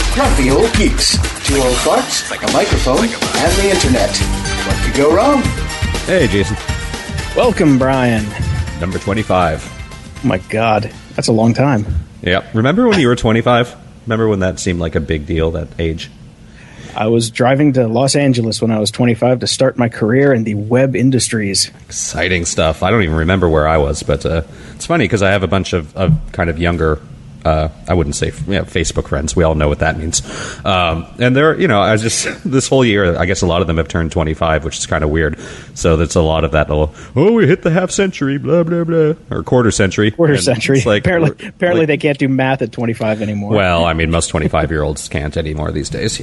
Grumpy Old Geeks. Two old farts, a microphone, and the internet. What could go wrong? Hey, Jason. Welcome, Brian. Number 25. Oh my God, that's a long time. Yeah. Remember when you were 25? Remember when that seemed like a big deal, that age? I was driving to Los Angeles when I was 25 to start my career in the web industries. Exciting stuff. I don't even remember where I was, but it's funny because I have a bunch of kind of younger, I wouldn't say Facebook friends. We all know what that means. And they're, I just, this whole year, I guess a lot of them have turned 25, which is kind of weird. So there's a lot of that little, we hit the half century, blah, blah, blah, or quarter century. Quarter century. Like, apparently they can't do math at 25 anymore. Well, I mean, most 25-year-olds can't anymore these days,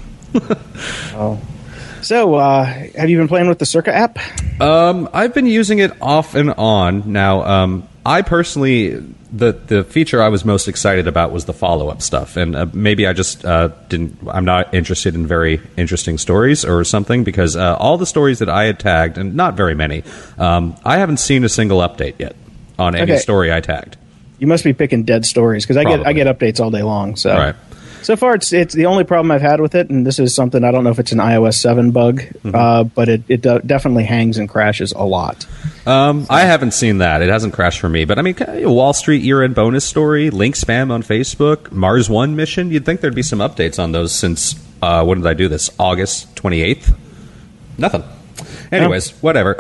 Oh. So, have you been playing with the Circa app? I've been using it off and on. Now, I personally, the feature I was most excited about was the follow-up stuff. And maybe I just I'm not interested in very interesting stories or something, because all the stories that I had tagged, and not very many, I haven't seen a single update yet on any story I tagged. You must be picking dead stories, because I get updates all day long. So. Right. So far, it's the only problem I've had with it, and this is something, I don't know if it's an iOS 7 bug, but it definitely hangs and crashes a lot. I haven't seen that. It hasn't crashed for me. But, I mean, Wall Street year-end bonus story, link spam on Facebook, Mars One mission. You'd think there'd be some updates on those since, when did I do this? August 28th? Nothing. Anyways, whatever.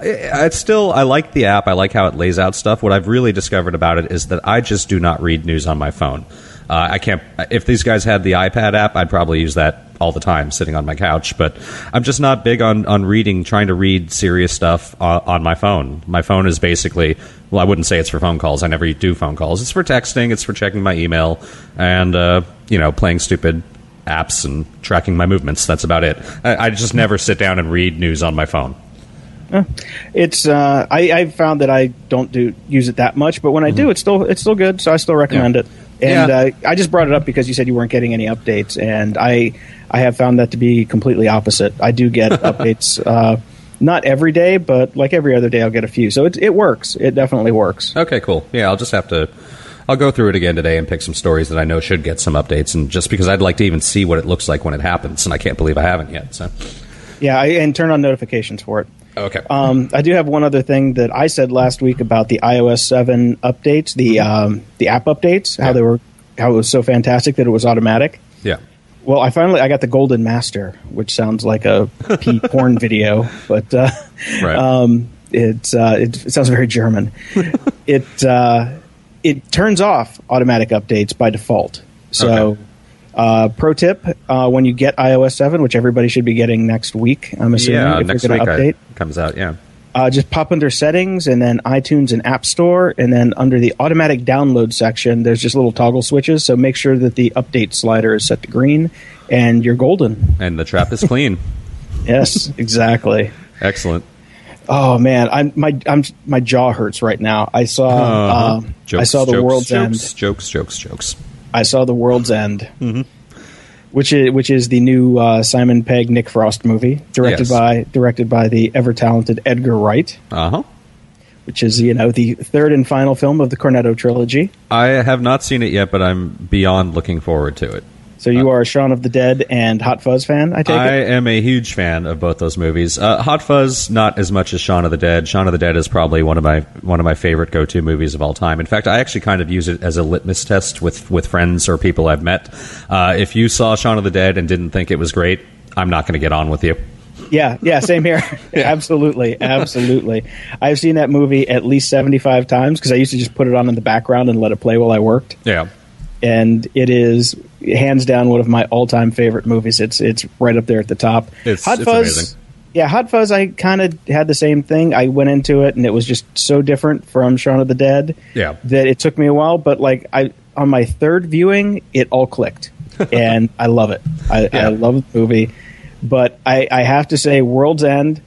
I like the app. I like how it lays out stuff. What I've really discovered about it is that I just do not read news on my phone. I can't. If these guys had the iPad app, I'd probably use that all the time, sitting on my couch. But I'm just not big on reading, trying to read serious stuff on my phone. My phone is basically, well, I wouldn't say it's for phone calls. I never do phone calls. It's for texting. It's for checking my email and playing stupid apps and tracking my movements. That's about it. I just never sit down and read news on my phone. It's I found that I don't use it that much, but when I do, it's still good. So I still recommend it. And I just brought it up because you said you weren't getting any updates, and I have found that to be completely opposite. I do get updates, not every day, but like every other day I'll get a few. So it works. It definitely works. Okay, cool. Yeah, I'll go through it again today and pick some stories that I know should get some updates, and just because I'd like to even see what it looks like when it happens, and I can't believe I haven't yet. So, yeah, and turn on notifications for it. Okay. I do have one other thing that I said last week about the iOS 7 updates, the app updates, how it was so fantastic that it was automatic. Yeah. Well, I got the Golden Master, which sounds like a porn video, but right. It sounds very German. It turns off automatic updates by default. So. Okay. Pro tip, when you get iOS 7, which everybody should be getting next week, I'm assuming, if next you're going to update. Comes out, yeah. Just pop under Settings, and then iTunes and App Store, and then under the automatic download section, there's just little toggle switches, so make sure that the update slider is set to green, and you're golden. And the trap is clean. Yes, exactly. Excellent. Oh man, my jaw hurts right now. I saw the World's End. Jokes. I saw The World's End, which is the new Simon Pegg Nick Frost movie, directed by the ever talented Edgar Wright. Which is the third and final film of the Cornetto trilogy. I have not seen it yet, but I'm beyond looking forward to it. So you are a Shaun of the Dead and Hot Fuzz fan, I take it? I am a huge fan of both those movies. Hot Fuzz, not as much as Shaun of the Dead. Shaun of the Dead is probably one of my favorite go-to movies of all time. In fact, I actually kind of use it as a litmus test with friends or people I've met. If you saw Shaun of the Dead and didn't think it was great, I'm not going to get on with you. Yeah, same here. Absolutely. I've seen that movie at least 75 times because I used to just put it on in the background and let it play while I worked. Yeah. And it is hands down one of my all-time favorite movies. It's right up there at the top. It's Fuzz, amazing. Yeah, Hot Fuzz, I kind of had the same thing. I went into it, and it was just so different from Shaun of the Dead that it took me a while. But on my third viewing, it all clicked, and I love it. I love the movie. But I have to say, World's End,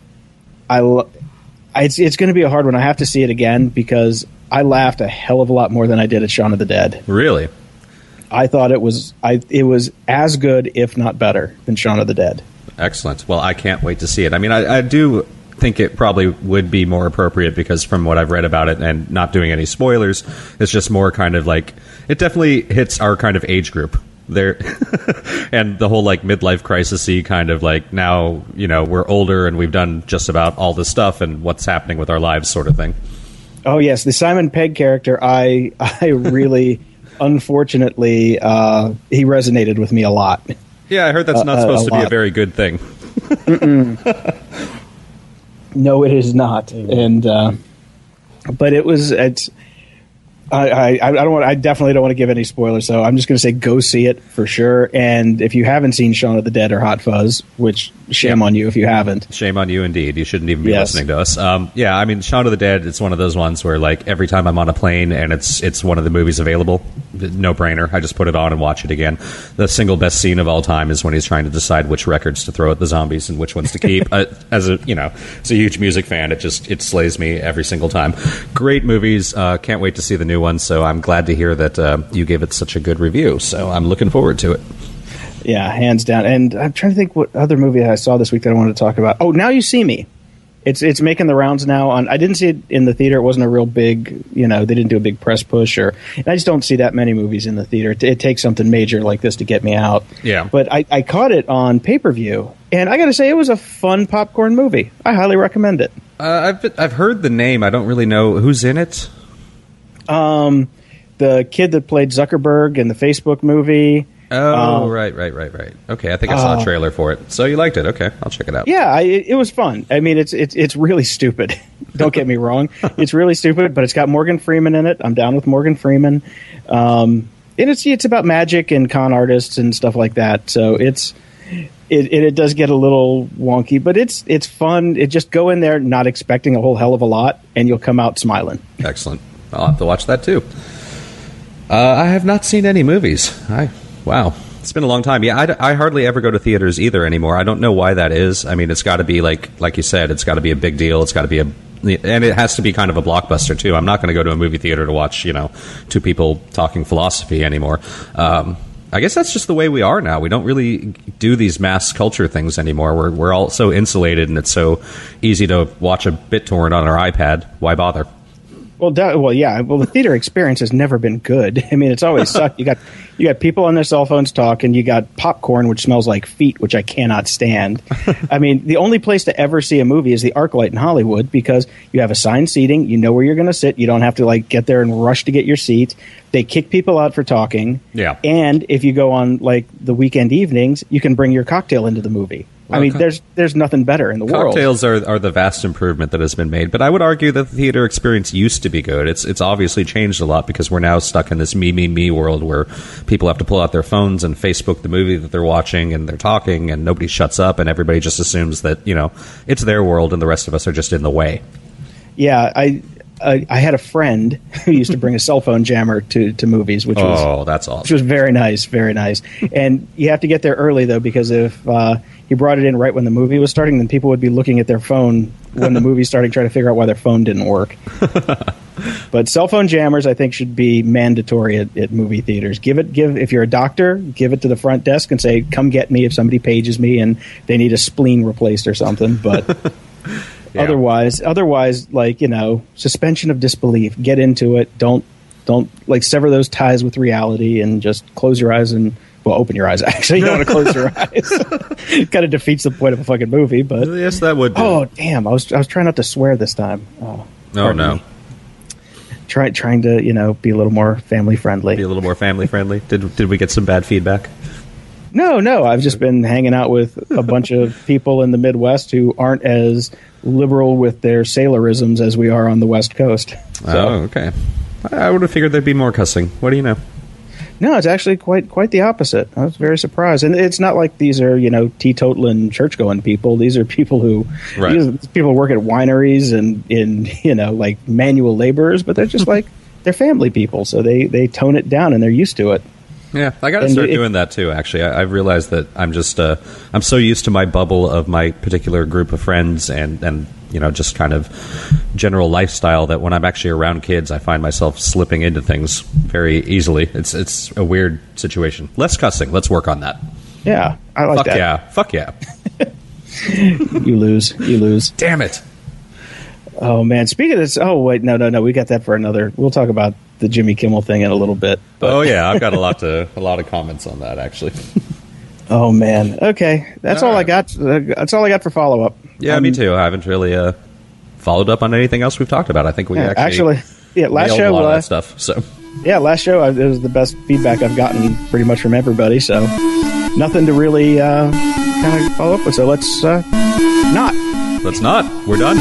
it's going to be a hard one. I have to see it again because I laughed a hell of a lot more than I did at Shaun of the Dead. Really? I thought it was as good, if not better, than Shaun of the Dead. Excellent. Well, I can't wait to see it. I mean, I do think it probably would be more appropriate because from what I've read about it and not doing any spoilers, it's just more kind of like, it definitely hits our kind of age group. They're and the whole like midlife crisis-y kind of like, now, you know, we're older and we've done just about all this stuff and what's happening with our lives sort of thing. Oh yes, the Simon Pegg character, I really, unfortunately, he resonated with me a lot. Yeah, I heard that's not supposed to be a very good thing. No, it is not. And but it's. I don't want. I definitely don't want to give any spoilers, so I'm just going to say go see it for sure. And if you haven't seen Shaun of the Dead or Hot Fuzz, which shame on you if you haven't. Shame on you, indeed. You shouldn't even be listening to us. Yeah, I mean, Shaun of the Dead. It's one of those ones where, like, every time I'm on a plane and it's one of the movies available, no brainer. I just put it on and watch it again. The single best scene of all time is when he's trying to decide which records to throw at the zombies and which ones to keep. As a huge music fan, it slays me every single time. Great movies. Can't wait to see the new one. So I'm glad to hear that you gave it such a good review. So I'm looking forward to it. Yeah, hands down. And I'm trying to think what other movie I saw this week that I wanted to talk about. Oh, Now You See Me. It's making the rounds now. I didn't see it in the theater. It wasn't a real big, they didn't do a big press push. And I just don't see that many movies in the theater. It takes something major like this to get me out. Yeah. But I caught it on pay-per-view, and I got to say it was a fun popcorn movie. I highly recommend it. I've heard the name. I don't really know who's in it. The kid that played Zuckerberg in the Facebook movie. Oh, right. Okay, I think I saw a trailer for it. So you liked it? Okay, I'll check it out. Yeah, it was fun. I mean, it's really stupid. Don't get me wrong; it's really stupid, but it's got Morgan Freeman in it. I'm down with Morgan Freeman, and it's about magic and con artists and stuff like that. So it does get a little wonky, but it's fun. It just go in there not expecting a whole hell of a lot, and you'll come out smiling. Excellent. I'll have to watch that too. I have not seen any movies. Wow. It's been a long time. Yeah, I hardly ever go to theaters either anymore. I don't know why that is. I mean, it's got to be like you said, it's got to be a big deal. It's got to be and it has to be kind of a blockbuster too. I'm not going to go to a movie theater to watch, two people talking philosophy anymore. I guess that's just the way we are now. We don't really do these mass culture things anymore. We're all so insulated, and it's so easy to watch a BitTorrent on our iPad. Why bother? Well, the theater experience has never been good. I mean, it's always sucked. You got people on their cell phones talking. You got popcorn, which smells like feet, which I cannot stand. I mean, the only place to ever see a movie is the ArcLight in Hollywood, because you have assigned seating. You know where you're going to sit. You don't have to get there and rush to get your seat. They kick people out for talking. Yeah. And if you go on the weekend evenings, you can bring your cocktail into the movie. Well, I mean, there's nothing better in the world. Cocktails are the vast improvement that has been made, but I would argue that the theater experience used to be good. It's obviously changed a lot because we're now stuck in this me world where people have to pull out their phones and Facebook the movie that they're watching, and they're talking, and nobody shuts up, and everybody just assumes that it's their world and the rest of us are just in the way. Yeah, I had a friend who used to bring a cell phone jammer to movies, which that's awesome. Which was very nice, very nice. And you have to get there early though, because if he brought it in right when the movie was starting, then people would be looking at their phone when the movie's starting, trying to figure out why their phone didn't work. But cell phone jammers, I think, should be mandatory at movie theaters. If you're a doctor, give it to the front desk and say, "Come get me if somebody pages me and they need a spleen replaced or something." But. Yeah. Otherwise, suspension of disbelief. Get into it. Don't sever those ties with reality and just close your eyes and open your eyes. Actually, you don't want to close your eyes. It kind of defeats the point of a fucking movie. But yes, that would. Oh damn! I was trying not to swear this time. Oh no. Trying to be a little more family friendly. Be a little more family friendly. Did we get some bad feedback? No. I've just been hanging out with a bunch of people in the Midwest who aren't as liberal with their Sailorisms as we are on the West Coast. So, okay. I would have figured there'd be more cussing. What do you know? No, it's actually quite the opposite. I was very surprised. And it's not like these are, teetotaling, church-going people. These are people who people work at wineries and in, manual laborers, but they're just they're family people, so they tone it down and they're used to it. Yeah, I got to start doing that too. Actually, I've realized that I'm just I'm so used to my bubble of my particular group of friends and just kind of general lifestyle that when I'm actually around kids, I find myself slipping into things very easily. It's a weird situation. Less cussing. Let's work on that. Yeah, I like that. Fuck yeah. You lose. Damn it. Oh man! Speaking of this, oh wait, no, we got that for another. We'll talk about the Jimmy Kimmel thing in a little bit. But. Oh yeah, I've got a lot of comments on that actually. Oh man. Okay, that's all I got. That's all I got for follow up. Yeah, me too. I haven't really followed up on anything else we've talked about. I think we actually last show a lot of that stuff. So last show it was the best feedback I've gotten pretty much from everybody. So nothing to really kind of follow up with. So let's not. We're done.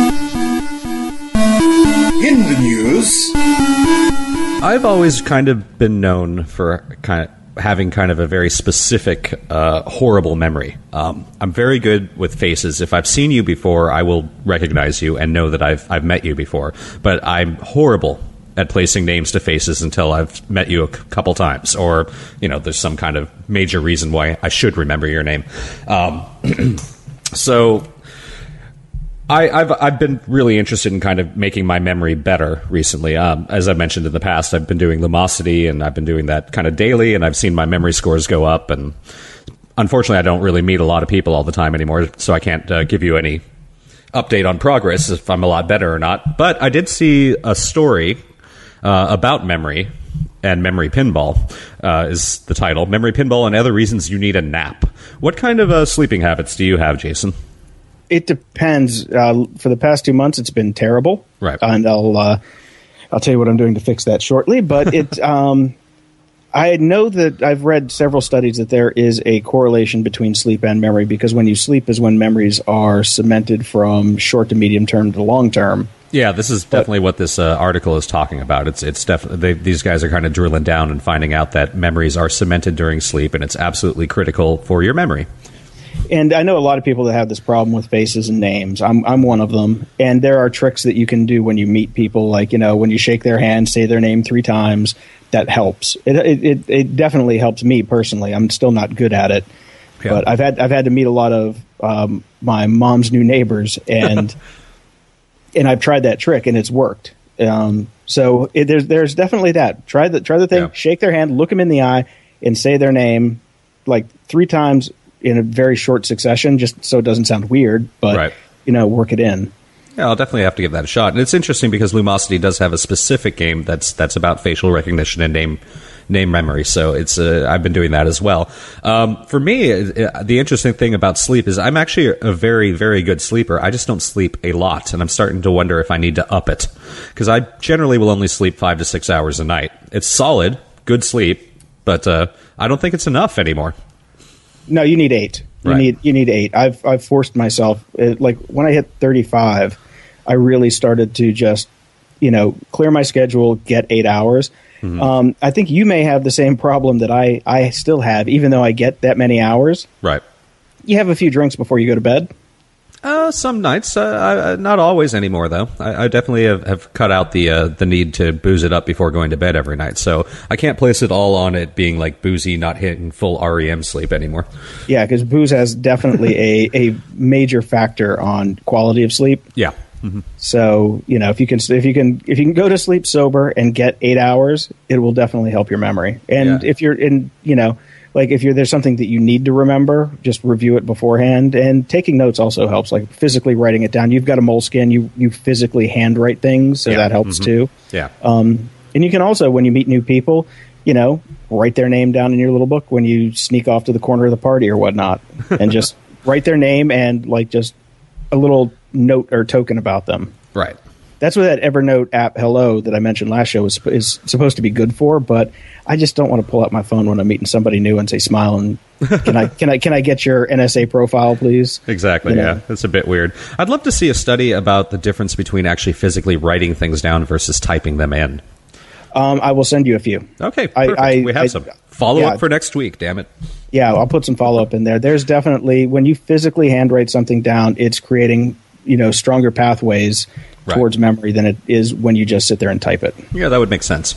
In the news, I've always kind of been known for having kind of a very specific, horrible memory. I'm very good with faces. If I've seen you before, I will recognize you and know that I've met you before. But I'm horrible at placing names to faces until I've met you a couple times, or there's some kind of major reason why I should remember your name. So I've been really interested in kind of making my memory better recently. As I mentioned in the past, I've been doing Lumosity, and I've been doing that kind of daily, and I've seen my memory scores go up. And unfortunately, I don't really meet a lot of people all the time anymore, so I can't give you any update on progress if I'm a lot better or not. But I did see a story about memory, and Memory Pinball is the title. Memory Pinball and Other Reasons You Need a Nap. What kind of sleeping habits do you have, Jason? It depends. For the past 2 months, it's been terrible. Right. And I'll tell you what I'm doing to fix that shortly. But I know that I've read several studies that there is a correlation between sleep and memory, because when you sleep is when memories are cemented from short to medium term to long term. Yeah, this is definitely what this article is talking about. It's definitely these guys are kind of drilling down and finding out that memories are cemented during sleep, and it's absolutely critical for your memory. And I know a lot of people that have this problem with faces and names. I'm one of them. And there are tricks that you can do when you meet people, like, when you shake their hand, say their name 3 times. That helps. It definitely helps me personally. I'm still not good at it, but I've had to meet a lot of my mom's new neighbors, and and I've tried that trick, and it's worked. So there's definitely that. Try the thing. Yeah. Shake their hand, look them in the eye, and say their name like 3 times in a very short succession, just so it doesn't sound weird, but work it in. Yeah, I'll definitely have to give that a shot. And it's interesting because Lumosity does have a specific game that's about facial recognition and name memory. So it's I've been doing that as well. For me, the interesting thing about sleep is I'm actually a very, very good sleeper. I just don't sleep a lot, and I'm starting to wonder if I need to up it, because I generally will only sleep 5 to 6 hours a night. It's solid, good sleep, but I don't think it's enough anymore. No, you need 8. You need 8. I've forced myself. Like when I hit 35, I really started to just, clear my schedule, get 8 hours. Mm-hmm. I think you may have the same problem that I still have, even though I get that many hours. Right. You have a few drinks before you go to bed? Some nights. Not always anymore, though. I definitely have cut out the need to booze it up before going to bed every night. So I can't place it all on it being like boozy, not hitting full REM sleep anymore. Yeah, because booze has definitely a major factor on quality of sleep. Yeah. Mm-hmm. So if you can go to sleep sober and get 8 hours, it will definitely help your memory. And if you're in, like if there's something that you need to remember, just review it beforehand. And taking notes also helps, like physically writing it down. You've got a moleskin, you physically handwrite things, so that helps too. Yeah. And you can also, when you meet new people, write their name down in your little book when you sneak off to the corner of the party or whatnot, and just write their name and like just a little note or token about them. Right. That's what that Evernote app, Hello, that I mentioned last show is supposed to be good for, but I just don't want to pull out my phone when I'm meeting somebody new and say, smile, and can I get your NSA profile, please? Exactly, yeah. That's a bit weird. I'd love to see a study about the difference between actually physically writing things down versus typing them in. I will send you a few. Okay, perfect. We have some. Follow-up for next week, damn it. Yeah, I'll put some follow-up in there. There's definitely, when you physically handwrite something down, it's creating, stronger pathways towards memory than it is when you just sit there and type it. Yeah, that would make sense.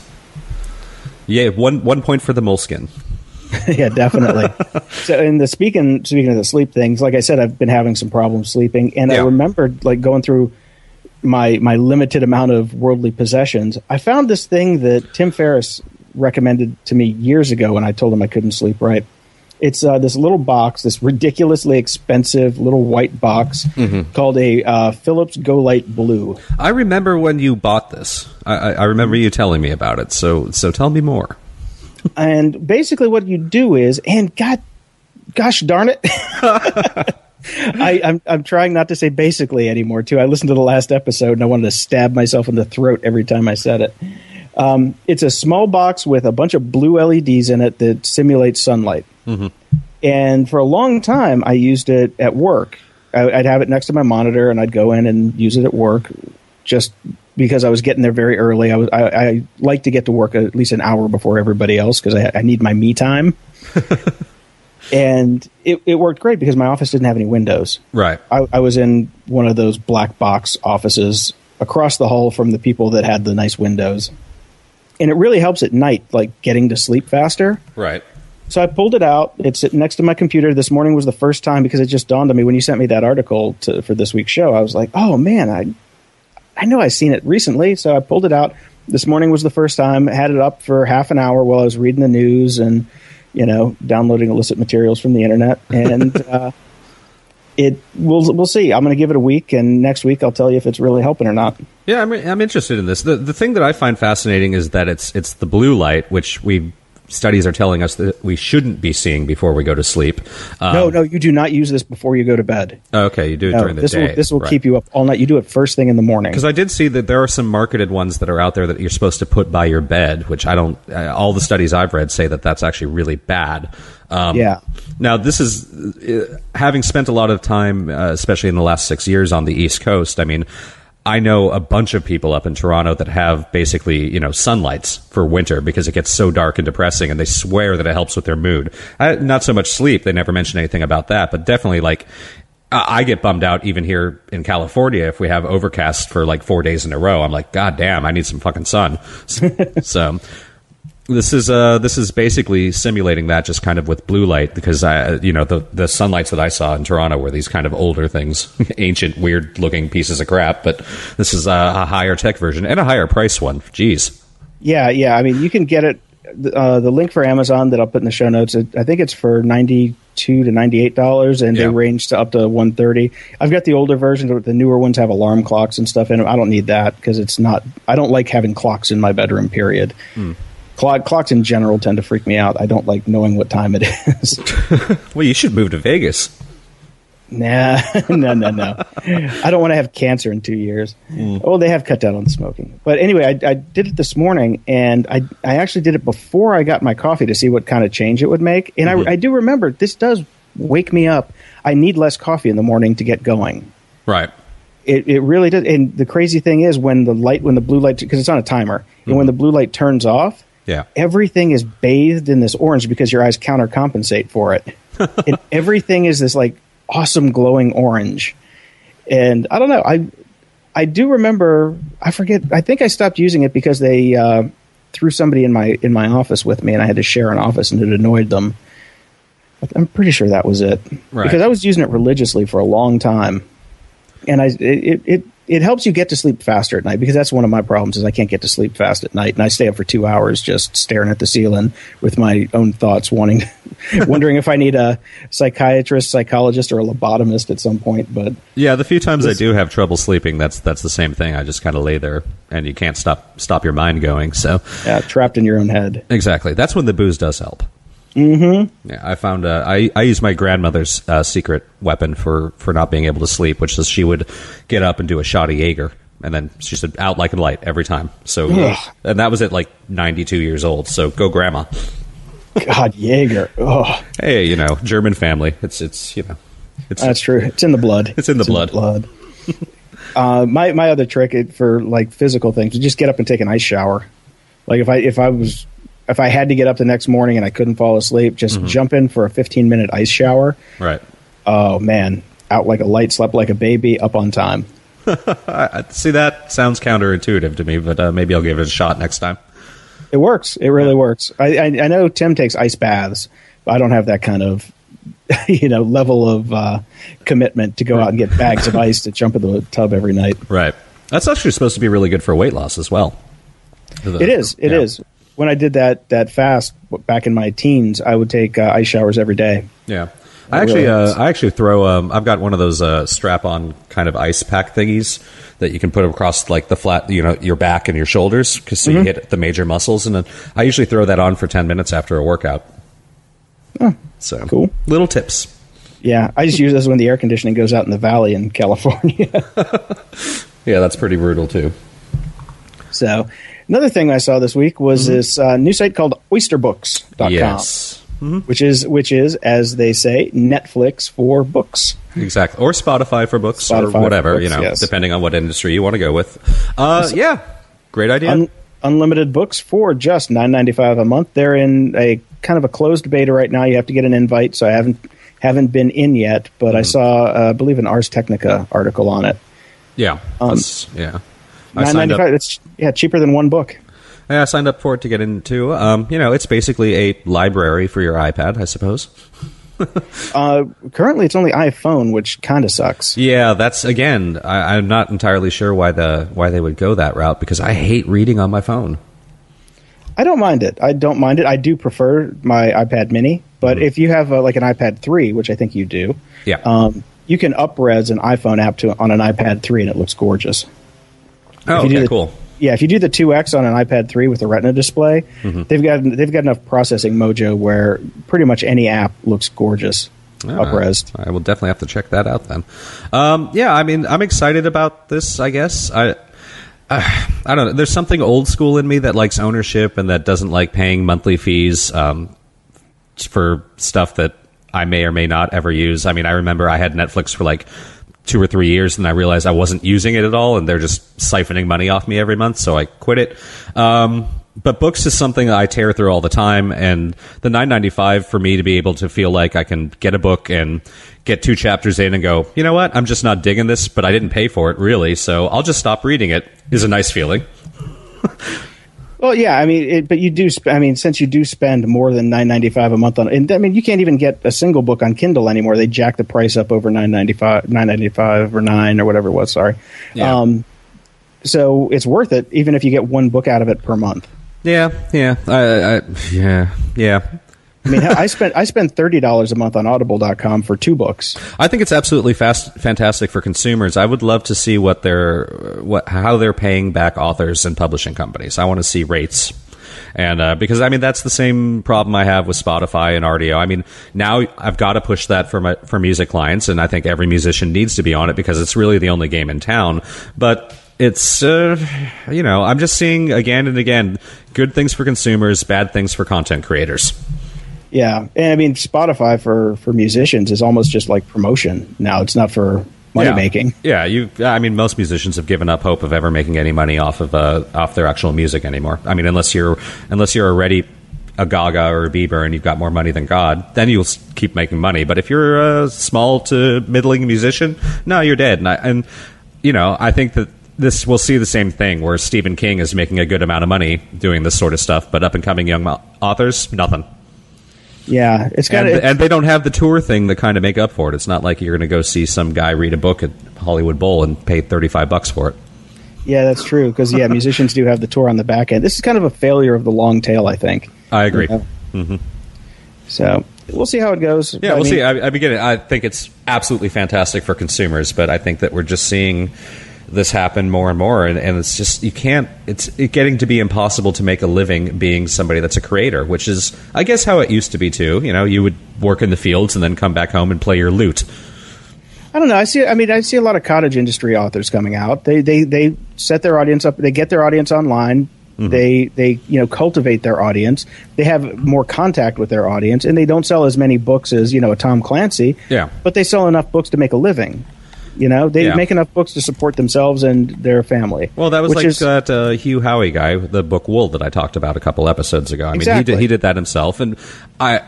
Yeah, one point for the moleskin. Yeah, definitely. So, in speaking of the sleep things, like I said, I've been having some problems sleeping, and I remembered like going through my limited amount of worldly possessions. I found this thing that Tim Ferriss recommended to me years ago when I told him I couldn't sleep right. It's this little box, this ridiculously expensive little white box called a Philips Go Light Blue. I remember when you bought this. I remember you telling me about it. So tell me more. And basically what you do is, and gosh darn it, I'm trying not to say basically anymore, too. I listened to the last episode, and I wanted to stab myself in the throat every time I said it. It's a small box with a bunch of blue LEDs in it that simulate sunlight. And for a long time, I used it at work. I'd have it next to my monitor, and I'd go in and use it at work just because I was getting there very early. I like to get to work at least an hour before everybody else because I need my me time. And it worked great because my office didn't have any windows. Right. I was in one of those black box offices across the hall from the people that had the nice windows. And it really helps at night, like getting to sleep faster. Right. So I pulled it out. It's sitting next to my computer. This morning was the first time because it just dawned on me when you sent me that article for this week's show. I was like, oh, man, I know I've seen it recently. So I pulled it out. This morning was the first time. I had it up for half an hour while I was reading the news and, downloading illicit materials from the internet. And we'll see. I'm going to give it a week, and next week I'll tell you if it's really helping or not. Yeah, I'm interested in this. The thing that I find fascinating is that it's the blue light, which studies are telling us that we shouldn't be seeing before we go to sleep. No, you do not use this before you go to bed. Okay, you do it during the day. This will keep you up all night. You do it first thing in the morning. Because I did see that there are some marketed ones that are out there that you're supposed to put by your bed, which I don't. All the studies I've read say that that's actually really bad. Yeah. Now, this is having spent a lot of time, especially in the last 6 years, on the East Coast. I mean, I know a bunch of people up in Toronto that have basically, sunlights for winter because it gets so dark and depressing, and they swear that it helps with their mood. Not so much sleep. They never mention anything about that, but definitely I get bummed out even here in California if we have overcast for 4 days in a row. I'm like, God damn, I need some fucking sun. So this is basically simulating that, just kind of with blue light, because the sunlights that I saw in Toronto were these kind of older things, ancient, weird looking pieces of crap. But this is a higher tech version and a higher price one. Jeez. Yeah. I mean, you can get it. The link for Amazon that I'll put in the show notes, I think it's for $92 to $98, and they range to up to $130. I've got the older version, but the newer ones have alarm clocks and stuff in them. I don't need that because it's not. I don't like having clocks in my bedroom. Period. Clocks in general tend to freak me out. I don't like knowing what time it is. Well, you should move to Vegas. Nah, no. I don't want to have cancer in 2 years. Oh, they have cut down on the smoking. But anyway, I did it this morning, and I actually did it before I got my coffee to see what kind of change it would make. And I do remember, this does wake me up. I need less coffee in the morning to get going. Right. It really does. And the crazy thing is when the blue light, because it's on a timer, and when the blue light turns off, everything is bathed in this orange because your eyes countercompensate for it. And everything is this awesome glowing orange. And I don't know. I do remember, I forget, I think I stopped using it because they threw somebody in my office with me and I had to share an office and it annoyed them. I'm pretty sure that was it. Right. Because I was using it religiously for a long time. And it helps you get to sleep faster at night, because that's one of my problems is I can't get to sleep fast at night, and I stay up for 2 hours just staring at the ceiling with my own thoughts, wondering if I need a psychiatrist, psychologist, or a lobotomist at some point. But yeah, the few times I do have trouble sleeping, that's the same thing. I just kind of lay there, and you can't stop your mind going. So yeah, trapped in your own head. Exactly. That's when the booze does help. Mm-hmm. Yeah, I found I used my grandmother's secret weapon for not being able to sleep, which is she would get up and do a shot of Jaeger, and then she said out like a light every time. So, and that was at 92 years old. So go, grandma. God, Jaeger. Oh. Hey, German family. It's that's true. It's in the blood. It's in the blood. My other trick for physical things is just get up and take an ice shower. If I had to get up the next morning and I couldn't fall asleep, just jump in for a 15-minute ice shower. Right. Oh, man. Out like a light, slept like a baby, up on time. See, that sounds counterintuitive to me, but maybe I'll give it a shot next time. It works. It really works. I know Tim takes ice baths, but I don't have that kind of level of commitment to go out and get bags of ice to jump in the tub every night. Right. That's actually supposed to be really good for weight loss as well. It is. when I did that fast back in my teens, I would take ice showers every day. Yeah. I actually throw. I've got one of those strap-on kind of ice pack thingies that you can put across like the flat, your back and your shoulders, because so you hit the major muscles, and then I usually throw that on for 10 minutes after a workout. Oh, so cool. Little tips. Yeah, I just use this when the air conditioning goes out in the valley in California. Yeah, that's pretty brutal too. So another thing I saw this week was this new site called oysterbooks.com. Yes. Mm-hmm. Which is, as they say, Netflix for books. Exactly. Or Spotify for books, or whatever, books, yes. Depending on what industry you want to go with. Yeah, great idea. Unlimited books for just $9.95 a month. They're in a kind of a closed beta right now. You have to get an invite, so I haven't been in yet, but I saw, I believe, an Ars Technica article on it. Yeah. $9.95. It's cheaper than one book. Yeah, I signed up for it to get into. It's basically a library for your iPad, I suppose. Currently, it's only iPhone, which kind of sucks. Yeah, that's, again, I'm not entirely sure why they would go that route, because I hate reading on my phone. I don't mind it. I do prefer my iPad mini, but if you have like an iPad 3, which I think you do, you can up-res an iPhone app on an iPad 3, and it looks gorgeous. Oh, okay, cool. Yeah, if you do the 2X on an iPad 3 with a Retina display, they've got enough processing mojo where pretty much any app looks gorgeous, up-resed. I will definitely have to check that out then. I'm excited about this, I guess. I don't know. There's something old school in me that likes ownership and that doesn't like paying monthly fees for stuff that I may or may not ever use. I mean, I remember I had Netflix for like 2 or 3 years, and I realized I wasn't using it at all, and they're just siphoning money off me every month, so I quit it. But books is something that I tear through all the time, and the $9.95 for me to be able to feel like I can get a book and get 2 chapters in and go, you know what, I'm just not digging this, but I didn't pay for it, really, so I'll just stop reading it, is a nice feeling. Well, yeah, I mean, but you do. Since you do spend more than $9.95 a month on, and I mean, you can't even get a single book on Kindle anymore. They jack the price up over $9.95 or $9 or whatever it was. Sorry. Yeah. So it's worth it, even if you get one book out of it per month. Yeah. I mean, I spent $30 a month on Audible.com for 2 books. I think it's absolutely fantastic for consumers. I would love to see how they're paying back authors and publishing companies. I want to see rates, and because I mean that's the same problem I have with Spotify and RDO. I mean, now I've got to push that for music clients, and I think every musician needs to be on it because it's really the only game in town. But it's I'm just seeing again and again good things for consumers, bad things for content creators. Yeah, and I mean, Spotify for musicians is almost just like promotion now. It's not for money making. Yeah, most musicians have given up hope of ever making any money off their actual music anymore. I mean, unless you're already a Gaga or a Bieber and you've got more money than God, then you'll keep making money. But if you're a small to middling musician, no, you're dead. And I think that we'll see the same thing where Stephen King is making a good amount of money doing this sort of stuff, but up and coming young authors, nothing. Yeah, it's kind of, and they don't have the tour thing to kind of make up for it. It's not like you're going to go see some guy read a book at Hollywood Bowl and pay $35 for it. Yeah, that's true because musicians do have the tour on the back end. This is kind of a failure of the long tail, I think. I agree. Mm-hmm. So we'll see how it goes. Yeah, we'll see. I think it's absolutely fantastic for consumers, but I think that we're just seeing this happen more and more, and it's just it's getting to be impossible to make a living being somebody that's a creator, which is I guess how it used to be too. You would work in the fields and then come back home and play your lute. I don't know. I see a lot of cottage industry authors coming out. They set their audience up. They get their audience online. Mm-hmm. They cultivate their audience. They have more contact with their audience, and they don't sell as many books as a Tom Clancy. Yeah, but they sell enough books to make a living. They make enough books to support themselves and their family. Well, that was that Hugh Howey guy, the book Wool that I talked about a couple episodes ago. I mean, exactly. he did that himself, and I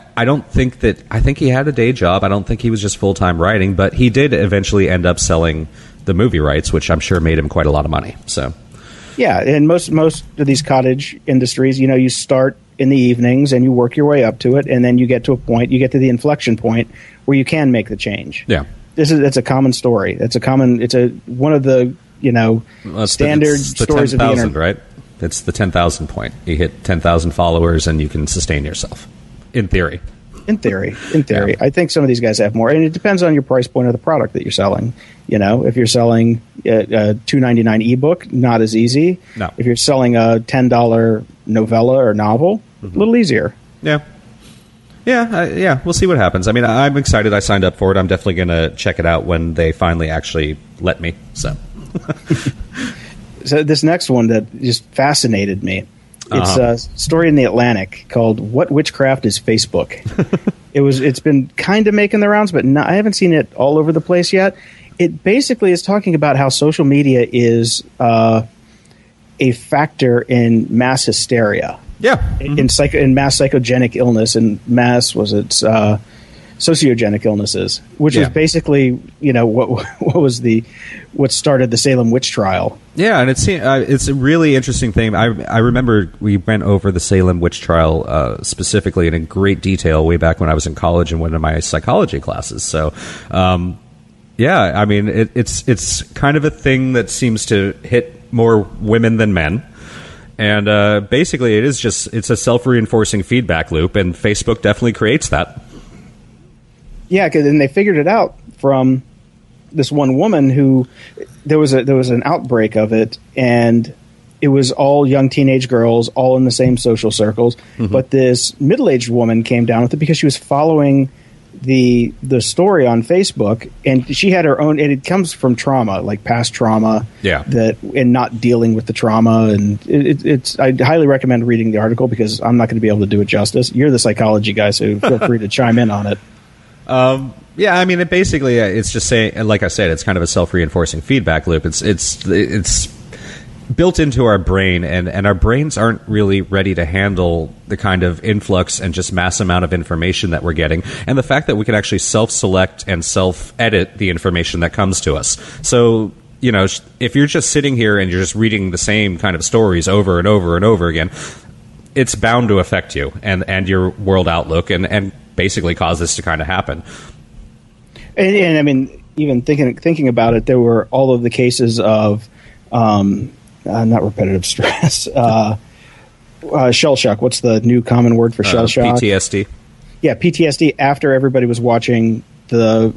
think he had a day job. I don't think he was just full-time writing, but he did eventually end up selling the movie rights, which I'm sure made him quite a lot of money. So, yeah, and most of these cottage industries, you start in the evenings and you work your way up to it, and then you get to the inflection point where you can make the change. Yeah. It's a common story. It's one of the standard stories of the internet, right? It's the 10,000 point. You hit 10,000 followers and you can sustain yourself. In theory. In theory. Yeah. I think some of these guys have more. And it depends on your price point of the product that you're selling. You know, if you're selling a $2.99 ebook, not as easy. No. If you're selling a $10 novella or novel, a little easier. Yeah. Yeah, we'll see what happens. I mean, I'm excited I signed up for it. I'm definitely going to check it out when they finally actually let me. So this next one that just fascinated me. It's a story in the Atlantic called "What Witchcraft is Facebook?" It's been kind of making the rounds, but I haven't seen it all over the place yet. It basically is talking about how social media is a factor in mass hysteria. Yeah, in mass psychogenic illness and mass sociogenic illnesses, which is basically what started the Salem witch trial. Yeah, and it's a really interesting thing. I remember we went over the Salem witch trial specifically and in great detail way back when I was in college in one of my psychology classes. So, yeah, I mean it's kind of a thing that seems to hit more women than men. And basically, it's a self-reinforcing feedback loop, and Facebook definitely creates that. Yeah, because then they figured it out from this one woman who there was an outbreak of it, and it was all young teenage girls, all in the same social circles. Mm-hmm. But this middle-aged woman came down with it because she was following the story on Facebook, and she had her own, and it comes from trauma, like past trauma, and not dealing with the trauma. And I highly recommend reading the article because I'm not going to be able to do it justice. You're the psychology guy, so feel free to chime in on it. Yeah, I mean, it's just saying, like I said, it's kind of a self-reinforcing feedback loop. It's built into our brain, and our brains aren't really ready to handle the kind of influx and just mass amount of information that we're getting, and the fact that we can actually self-select and self-edit the information that comes to us. So, you know, if you're just sitting here and you're just reading the same kind of stories over and over and over again, it's bound to affect you and your world outlook and basically cause this to kind of happen. And I mean, even thinking about it, there were all of the cases of not repetitive stress, shell shock. What's the new common word for shell shock? PTSD. Yeah, PTSD after everybody was watching the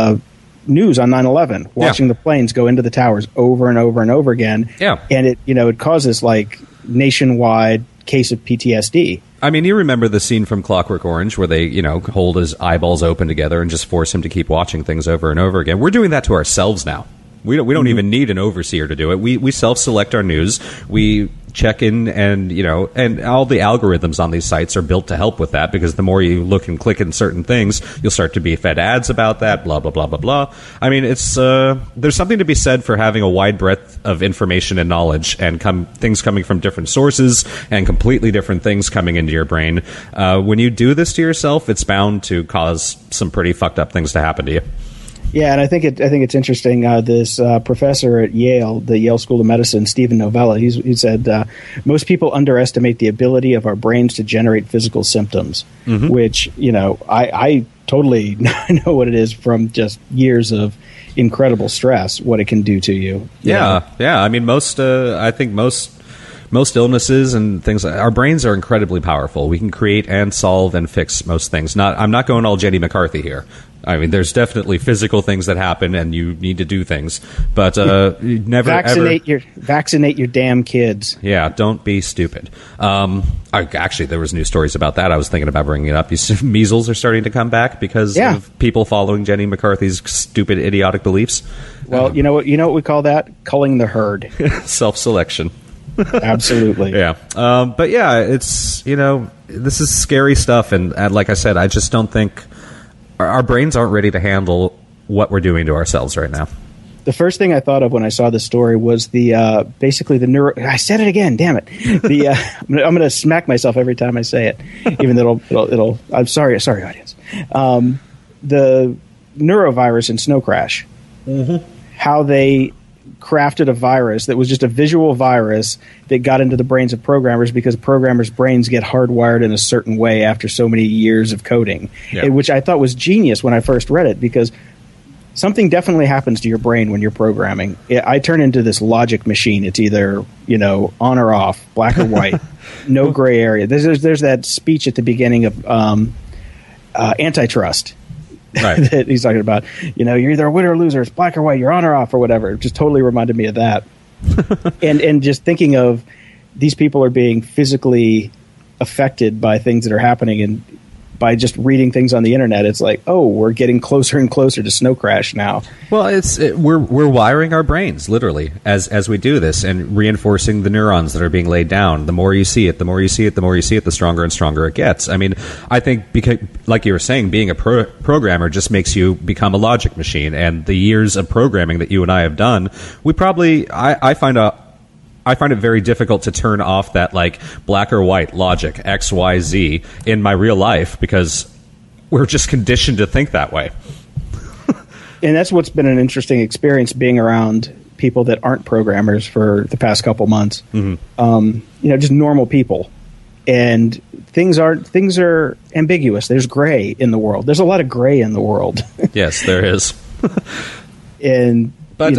news on 9/11, watching the planes go into the towers over and over and over again. Yeah. And it causes like nationwide case of PTSD. I mean, you remember the scene from Clockwork Orange where they, hold his eyeballs open together and just force him to keep watching things over and over again. We're doing that to ourselves now. We don't even need an overseer to do it. We self-select our news. We check in and all the algorithms on these sites are built to help with that, because the more you look and click in certain things, you'll start to be fed ads about that, blah, blah, blah, blah, blah. I mean, it's there's something to be said for having a wide breadth of information and knowledge and things coming from different sources and completely different things coming into your brain. When you do this to yourself, it's bound to cause some pretty fucked up things to happen to you. Yeah, and I think it's interesting. This professor at Yale, the Yale School of Medicine, Stephen Novella, he said most people underestimate the ability of our brains to generate physical symptoms, which I totally know what it is from just years of incredible stress, what it can do to you. Yeah. I mean, I think most illnesses and things, our brains are incredibly powerful. We can create and solve and fix most things. I'm not going all Jenny McCarthy here. I mean, there's definitely physical things that happen, and you need to do things. But never vaccinate your damn kids. Yeah, don't be stupid. Actually, there was news stories about that. I was thinking about bringing it up. Measles are starting to come back because of people following Jenny McCarthy's stupid, idiotic beliefs. Well, you know what we call that? Culling the herd. Self-selection. Absolutely. Yeah. But yeah, it's, this is scary stuff. And like I said, I just don't think our brains aren't ready to handle what we're doing to ourselves right now. The first thing I thought of when I saw this story was basically the neuro. I said it again. Damn it! I'm going to smack myself every time I say it, even though it'll. I'm sorry, audience. The neurovirus in Snow Crash. How they crafted a virus that was just a visual virus that got into the brains of programmers, because programmers' brains get hardwired in a certain way after so many years of coding, which I thought was genius when I first read it, because something definitely happens to your brain when you're programming. I turn into this logic machine. It's either, on or off, black or white, no gray area. There's that speech at the beginning of Antitrust. Right. That he's talking about, you're either a winner or loser, it's black or white, you're on or off or whatever. It just totally reminded me of that. and just thinking of these people are being physically affected by things that are happening, and by just reading things on the internet, it's like, oh, we're getting closer and closer to snow crash now. Well, we're wiring our brains literally as we do this, and reinforcing the neurons that are being laid down. The more you see it, the stronger and stronger it gets. I mean, I think because, like you were saying, being a programmer just makes you become a logic machine. And the years of programming that you and I have done, I find it very difficult to turn off that like black or white logic, X, Y, Z in my real life, because we're just conditioned to think that way. And that's what's been an interesting experience, being around people that aren't programmers for the past couple months. Mm-hmm. Just normal people. And things are ambiguous. There's gray in the world. There's a lot of gray in the world. Yes, there is. But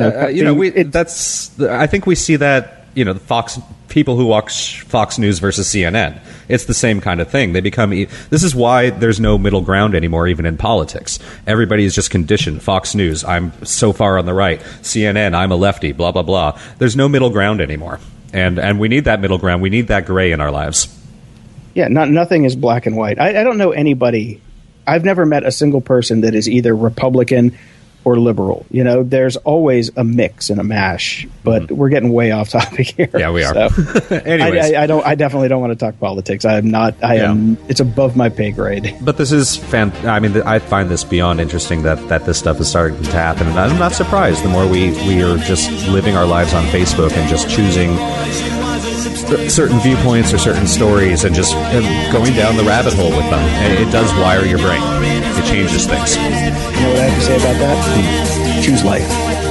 I think we see that. The people who watch Fox News versus CNN, it's the same kind of thing. They become. This is why there's no middle ground anymore, even in politics. Everybody is just conditioned. Fox News, I'm so far on the right. CNN, I'm a lefty. Blah blah blah. There's no middle ground anymore, and we need that middle ground. We need that gray in our lives. Yeah, nothing is black and white. I don't know anybody. I've never met a single person that is either Republican or liberal. There's always a mix and a mash, but we're getting way off topic here. Yeah, we are. So, anyways, I definitely don't want to talk politics. I am not. It's above my pay grade. But this is I find this beyond interesting that this stuff is starting to happen, and I'm not surprised. The more we are just living our lives on Facebook and just choosing certain viewpoints or certain stories and just going down the rabbit hole with them. And it does wire your brain. It changes things. You know what I have to say about that? Choose life.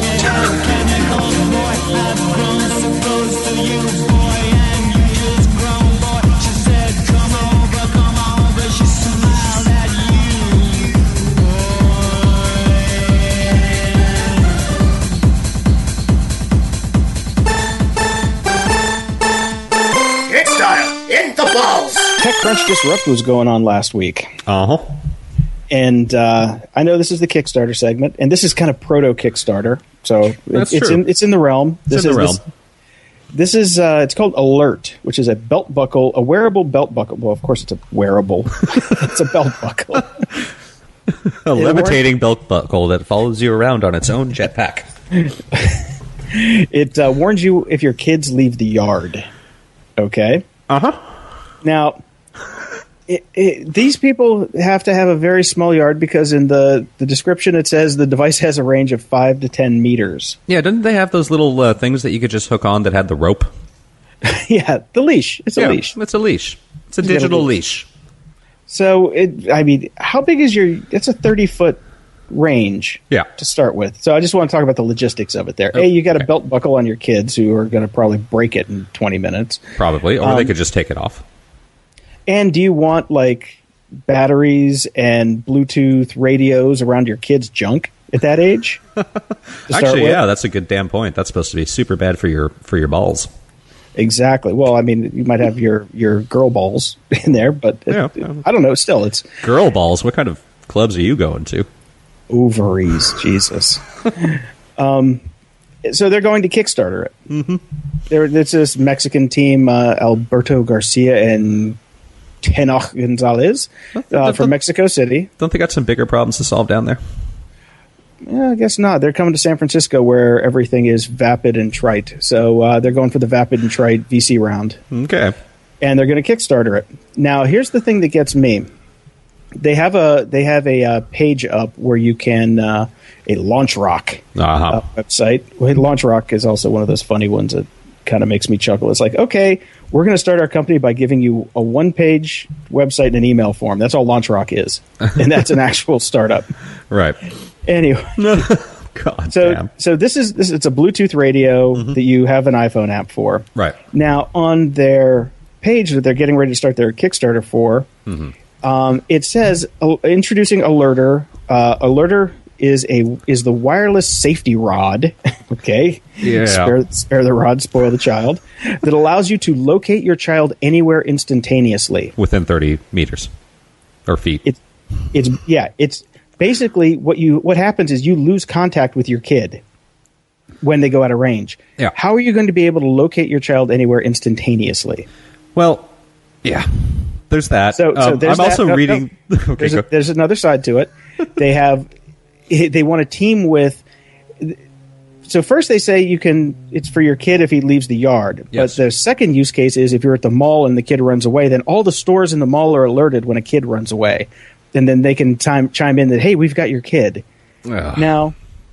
TechCrunch Disrupt was going on last week. Uh-huh. And I know this is the Kickstarter segment, and this is kind of proto-Kickstarter, so it's in the realm. This is it's called Alert, which is a wearable belt buckle. Well, of course it's a wearable. It's a belt buckle. A levitating belt buckle that follows you around on its own jetpack. It warns you if your kids leave the yard. Okay? Uh-huh. Now, these people have to have a very small yard because in the description it says the device has a range of 5 to 10 meters. Yeah, didn't they have those little things that you could just hook on that had the rope? Yeah, the leash. It's a leash. It's a leash. It's a digital leash. So, how big is it's a 30-foot range to start with. So I just want to talk about the logistics of it there. Okay. You got a belt buckle on your kids who are going to probably break it in 20 minutes. Probably, or they could just take it off. And do you want batteries and Bluetooth radios around your kids' junk at that age? Actually, yeah, that's a good damn point. That's supposed to be super bad for your balls. Exactly. Well, you might have your girl balls in there, but I don't know. Still, it's girl balls. What kind of clubs are you going to? Ovaries, Jesus. So they're going to Kickstarter it. Mm-hmm. It's this Mexican team, Alberto Garcia and Tenoch Gonzalez from Mexico City. Don't they got some bigger problems to solve down there? Yeah, I guess not. They're coming to San Francisco where everything is vapid and trite. So they're going for the vapid and trite VC round. Okay. And they're going to Kickstarter it. Now, here's the thing that gets me. They have a page up where you can a LaunchRock website. Well, LaunchRock is also one of those funny ones that kind of makes me chuckle. It's like, okay, we're going to start our company by giving you a one-page website and an email form. That's all LaunchRock is, and that's an actual startup. Right. Anyway, God so damn. So this is it's a Bluetooth radio that you have an iPhone app for. Right. Now on their page that they're getting ready to start their Kickstarter for. Mm-hmm. It says introducing Alerter. Alerter is the wireless safety rod. Okay, Yeah. Spare the rod, spoil the child. That allows you to locate your child anywhere instantaneously Within 30 meters or feet. It's basically what happens is you lose contact with your kid when they go out of range. Yeah. How are you going to be able to locate your child anywhere instantaneously? Well, yeah. There's that. So there's I'm also that. reading. Okay, go. There's another side to it. They want to team with. So first they say it's for your kid if he leaves the yard. Yes. But the second use case is if you're at the mall and the kid runs away, then all the stores in the mall are alerted when a kid runs away. And then they can chime in that, hey, we've got your kid. Ugh. Now,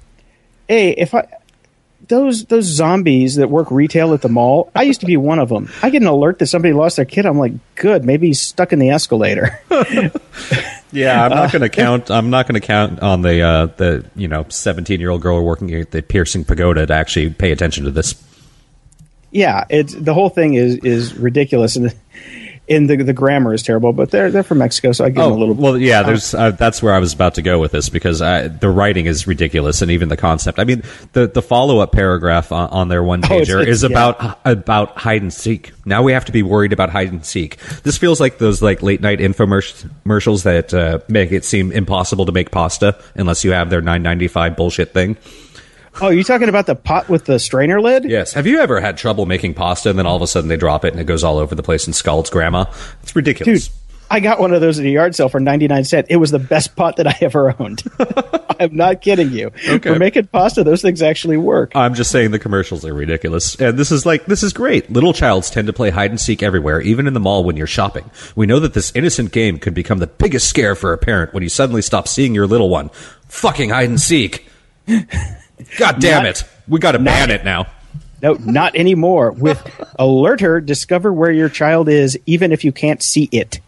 those zombies that work retail at the mall, I used to be one of them. I get an alert that somebody lost their kid. I'm like, good, maybe he's stuck in the escalator. Yeah, I'm not going to count. I'm not going to count on the 17-year-old girl working at the Piercing Pagoda to actually pay attention to this. Yeah, the whole thing is ridiculous, and the grammar is terrible. But they're from Mexico, so I give them a little. Well, yeah, there's that's where I was about to go with this because the writing is ridiculous, and even the concept. I mean, the follow-up paragraph on their one pager is about hide and seek. Now we have to be worried about hide and seek. This feels like those late night infomercials that make it seem impossible to make pasta unless you have their $9.95 bullshit thing. Oh, you talking about the pot with the strainer lid? Yes. Have you ever had trouble making pasta and then all of a sudden they drop it and it goes all over the place and scalds grandma? It's ridiculous. Dude, I got one of those at a yard sale for 99 cents. It was the best pot that I ever owned. I'm not kidding you. Okay. For making pasta, those things actually work. I'm just saying the commercials are ridiculous. And this is great. Little childs tend to play hide and seek everywhere, even in the mall when you're shopping. We know that this innocent game could become the biggest scare for a parent when you suddenly stop seeing your little one. Fucking hide and seek. God damn it. We got to ban it now. No, not anymore. With Alerter, discover where your child is, even if you can't see it.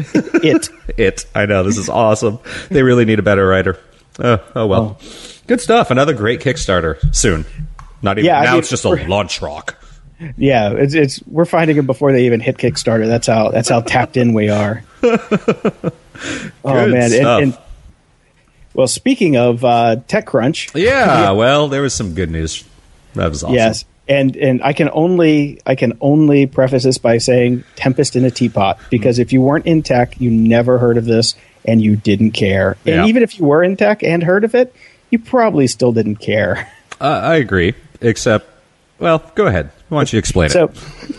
I know. This is awesome. They really need a better writer. Oh well. Good stuff. Another great Kickstarter soon. Not even it's just a launch rock. Yeah, it's we're finding them before they even hit Kickstarter. That's how tapped in we are. Good man. stuff. Well, speaking of TechCrunch, well, there was some good news. That was awesome. Yes, and I can only preface this by saying tempest in a teapot, because if you weren't in tech, you never heard of this and you didn't care. And even if you were in tech and heard of it, you probably still didn't care. I agree, except, well, go ahead. Why don't you explain it?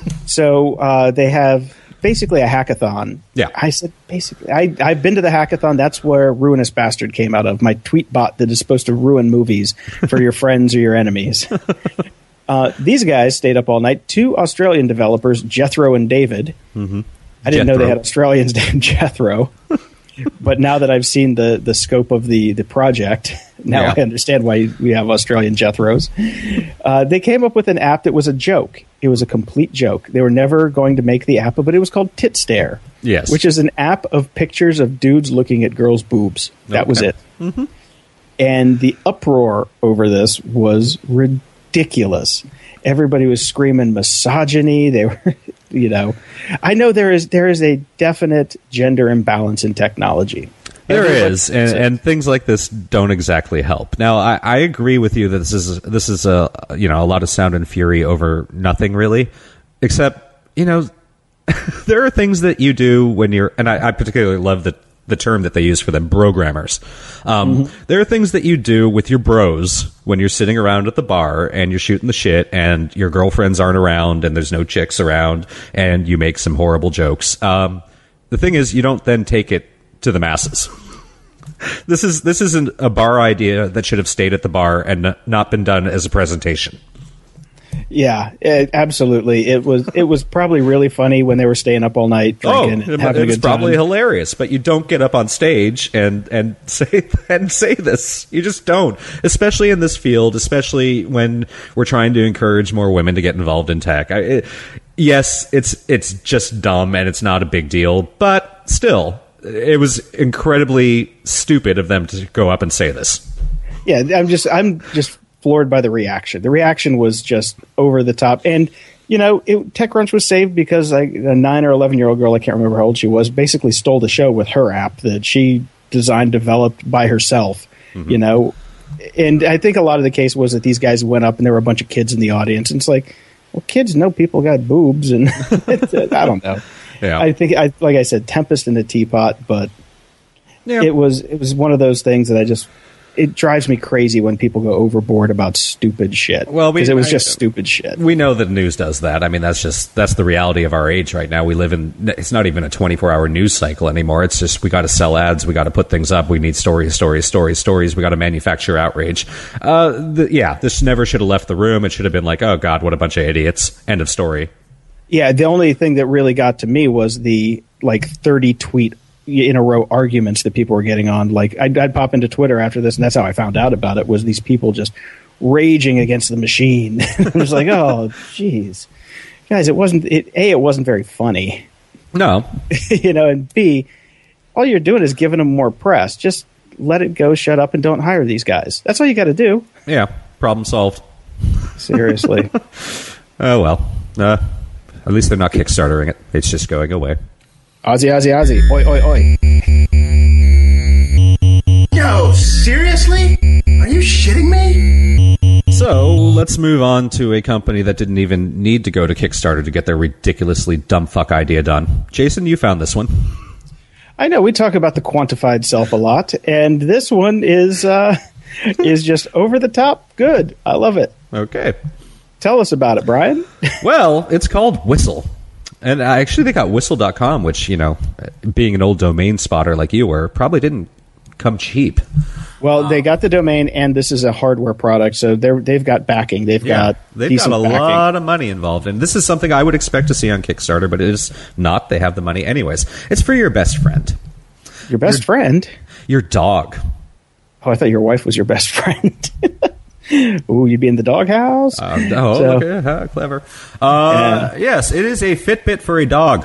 So they have basically a hackathon. Yeah. I said basically. I've been to the hackathon. That's where Ruinous Bastard came out of, my tweet bot that is supposed to ruin movies for your friends or your enemies. These guys stayed up all night. 2 Australian developers, Jethro and David. Mm-hmm. I didn't know they had Australians named Jethro. But now that I've seen the scope of the project, now I understand why we have Australian Jethros. They came up with an app that was a joke. It was a complete joke. They were never going to make the app, but it was called Tit Stare. Yes. Which is an app of pictures of dudes looking at girls' boobs. That was it. Mm-hmm. And the uproar over this was ridiculous. Everybody was screaming misogyny. They were, I know there is a definite gender imbalance in technology. There is, and things like this don't exactly help. Now, I agree with you that this is a lot of sound and fury over nothing really, except there are things that you do when you're, and I particularly love the term that they use for them, brogrammers. There are things that you do with your bros when you're sitting around at the bar and you're shooting the shit and your girlfriends aren't around and there's no chicks around and you make some horrible jokes. The thing is, you don't then take it to the masses. This isn't a bar idea that should have stayed at the bar and not been done as a presentation. Yeah, absolutely. It was probably really funny when they were staying up all night drinking and having a good time. Probably hilarious, but you don't get up on stage and say this. You just don't, especially in this field, especially when we're trying to encourage more women to get involved in tech. Yes, it's just dumb and it's not a big deal, but still, it was incredibly stupid of them to go up and say this. Yeah, I'm just floored by the reaction. The reaction was just over the top. And, TechCrunch was saved because a 9 or 11-year-old girl, I can't remember how old she was, basically stole the show with her app that she designed, developed by herself. you know. And I think a lot of the case was that these guys went up and there were a bunch of kids in the audience. And it's like, well, kids know people got boobs, and I don't know. Yeah. I think, like I said, tempest in a teapot, but it was one of those things that it drives me crazy when people go overboard about stupid shit. Well, because it was just stupid shit. We know that news does that. I mean, that's the reality of our age right now. We live in, it's not even a 24-hour news cycle anymore. It's just, we got to sell ads. We got to put things up. We need stories. We got to manufacture outrage. This never should have left the room. It should have been like, oh God, what a bunch of idiots. End of story. Yeah. The only thing that really got to me was the 30 tweet in a row arguments that people were getting on. Like I'd pop into Twitter after this, and that's how I found out about it, was these people just raging against the machine. I was like, oh jeez, guys, it wasn't very funny. No. And B, all you're doing is giving them more press. Just let it go, shut up, and don't hire these guys. That's all you got to do. Yeah, problem solved. Seriously. Oh well, at least they're not Kickstartering it. It's just going away. Ozzy, oi, oi, oi. Yo, seriously? Are you shitting me? So, let's move on to a company that didn't even need to go to Kickstarter to get their ridiculously dumb fuck idea done. Jason, you found this one. I know, we talk about the quantified self a lot, and this one is just over the top good. I love it. Okay. Tell us about it, Brian. Well, it's called Whistle. And actually, they got Whistle.com, which, being an old domain spotter like you were, probably didn't come cheap. Well, they got the domain, and this is a hardware product, so they've got backing. They've got a backing. Lot of money involved, and this is something I would expect to see on Kickstarter, but it is not. They have the money anyways. It's for your best friend. Your best friend? Your dog. Oh, I thought your wife was your best friend. Ooh, you'd be in the doghouse? Okay, clever. Yes, it is a Fitbit for a dog.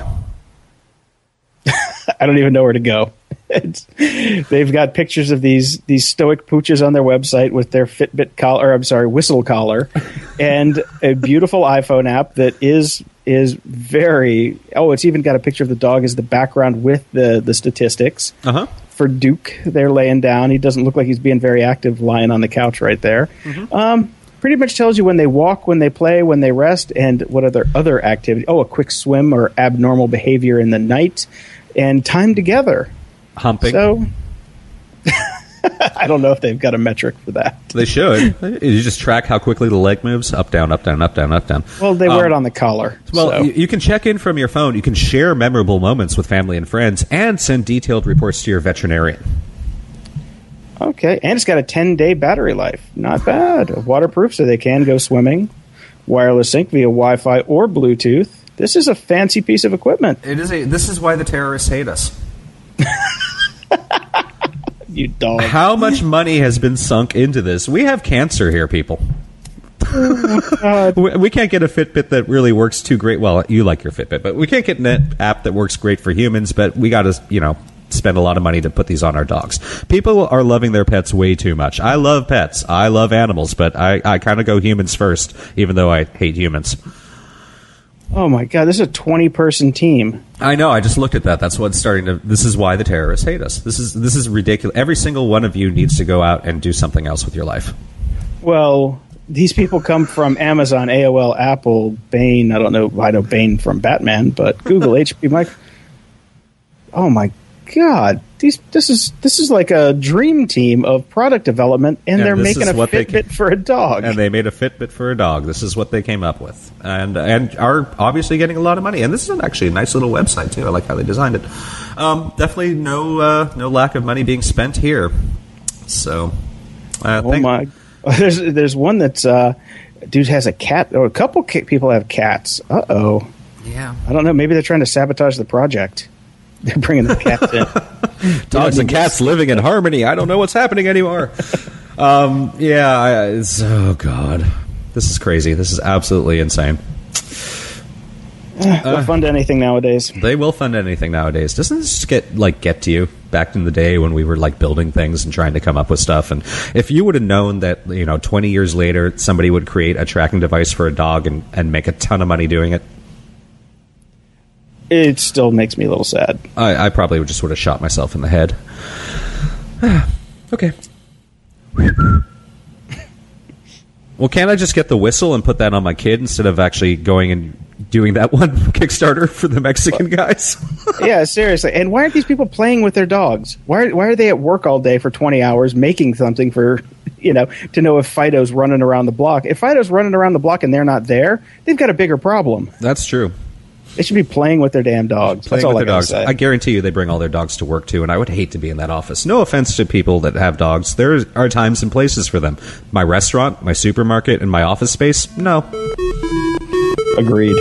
I don't even know where to go. They've got pictures of these stoic pooches on their website with their Fitbit collar, Whistle collar, and a beautiful iPhone app that is very. Oh, it's even got a picture of the dog as the background with the statistics. Uh-huh. For Duke, they're laying down. He doesn't look like he's being very active lying on the couch right there. Mm-hmm. Pretty much tells you when they walk, when they play, when they rest, and what other activity. Oh, a quick swim or abnormal behavior in the night, and time together. Humping. So, I don't know if they've got a metric for that. They should. You just track how quickly the leg moves, up, down, up, down, up, down, up, down. Well, they wear it on the collar. Well, so. You can check in from your phone. You can share memorable moments with family and friends, and send detailed reports to your veterinarian. Okay, and it's got a 10-day battery life. Not bad. Waterproof, so they can go swimming. Wireless sync via Wi-Fi or Bluetooth. This is a fancy piece of equipment. This is why the terrorists hate us. You dog. How much money has been sunk into this? We have cancer here, people. We can't get a Fitbit that really works too great. Well, you like your Fitbit, but we can't get an app that works great for humans, but we got to, spend a lot of money to put these on our dogs. People are loving their pets way too much. I love pets. I love animals, but I kind of go humans first, even though I hate humans. Oh my God, this is a 20-person team. I know, I just looked at that. That's what's starting to... This is why the terrorists hate us. This is ridiculous. Every single one of you needs to go out and do something else with your life. Well, these people come from Amazon, AOL, Apple, Bain. I know Bain from Batman, but Google, HP, Mike. Oh my God, this is like a dream team of product development, and they're making a Fitbit for a dog. And they made a Fitbit for a dog. This is what they came up with, and are obviously getting a lot of money. And this is actually a nice little website too. I like how they designed it. Definitely no lack of money being spent here. So, my, there's one that's dude has a cat, or a couple people have cats. Uh-oh. Yeah. I don't know. Maybe they're trying to sabotage the project. They're bringing the cats in. Dogs and cats living in harmony. I don't know what's happening anymore. Oh, God. This is crazy. This is absolutely insane. They'll fund anything nowadays. They will fund anything nowadays. Doesn't this just get to you? Back in the day when we were building things and trying to come up with stuff, and if you would have known that 20 years later somebody would create a tracking device for a dog and make a ton of money doing it, it still makes me a little sad. I probably would have shot myself in the head. Okay. Well, can't I just get the whistle and put that on my kid instead of actually going and doing that one Kickstarter for the Mexican guys? Yeah, seriously. And why aren't these people playing with their dogs? Why are they at work all day for 20 hours making something for, to know if Fido's running around the block? If Fido's running around the block and they're not there, they've got a bigger problem. That's true. They should be playing with their damn dogs. That's all I gotta say. I guarantee you they bring all their dogs to work, too, and I would hate to be in that office. No offense to people that have dogs. There are times and places for them. My restaurant, my supermarket, and my office space, no. Agreed.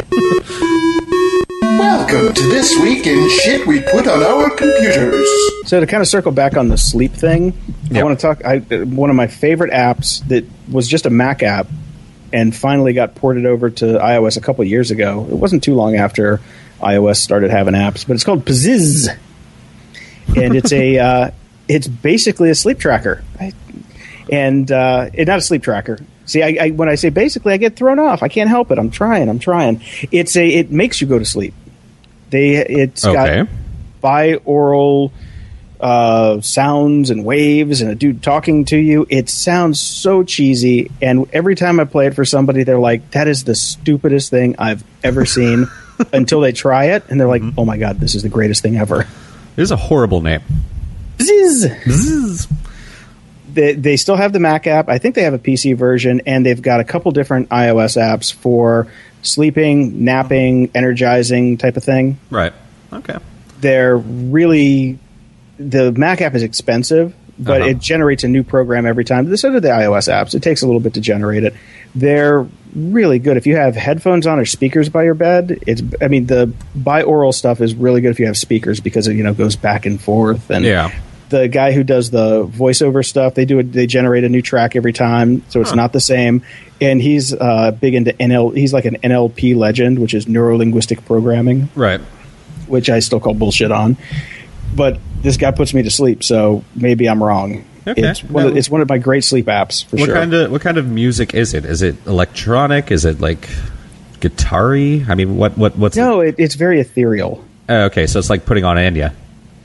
Welcome to This Week in Shit We Put on Our Computers. So to kind of circle back on the sleep thing, Yep. I want to talk. One of my favorite apps that was just a Mac app and finally got ported over to iOS a couple years ago. It wasn't too long after iOS started having apps, but it's called Pziz, and it's basically a sleep tracker, and it's not a sleep tracker. See, I when I say basically, I get thrown off. I can't help it. I'm trying. It makes you go to sleep. It's got binaural sounds and waves and a dude talking to you. It sounds so cheesy, and every time I play it for somebody, they're like, "That is the stupidest thing I've ever seen." Until they try it, and they're like, "Oh my god, this is the greatest thing ever." It is a horrible name. Bzzz. Bzzz. They still have the Mac app. I think they have a PC version, and they've got a couple different iOS apps for sleeping, napping, energizing type of thing. Right. Okay. They're really... The Mac app is expensive, but it generates a new program every time. So do the iOS apps. It takes a little bit to generate it. They're really good. If you have headphones on or speakers by your bed, the binaural stuff is really good if you have speakers because it goes back and forth. And the guy who does the voiceover stuff, they generate a new track every time, so it's not the same. And he's big into he's like an NLP legend, which is neuro-linguistic programming. Right. Which I still call bullshit on. But this guy puts me to sleep, so maybe I'm wrong. Okay. It's one of my great sleep apps, for sure. What kind of music is it? Is it electronic? Is it like guitar-y? I mean, what's... No, it's very ethereal. Okay, so it's like putting on Enya.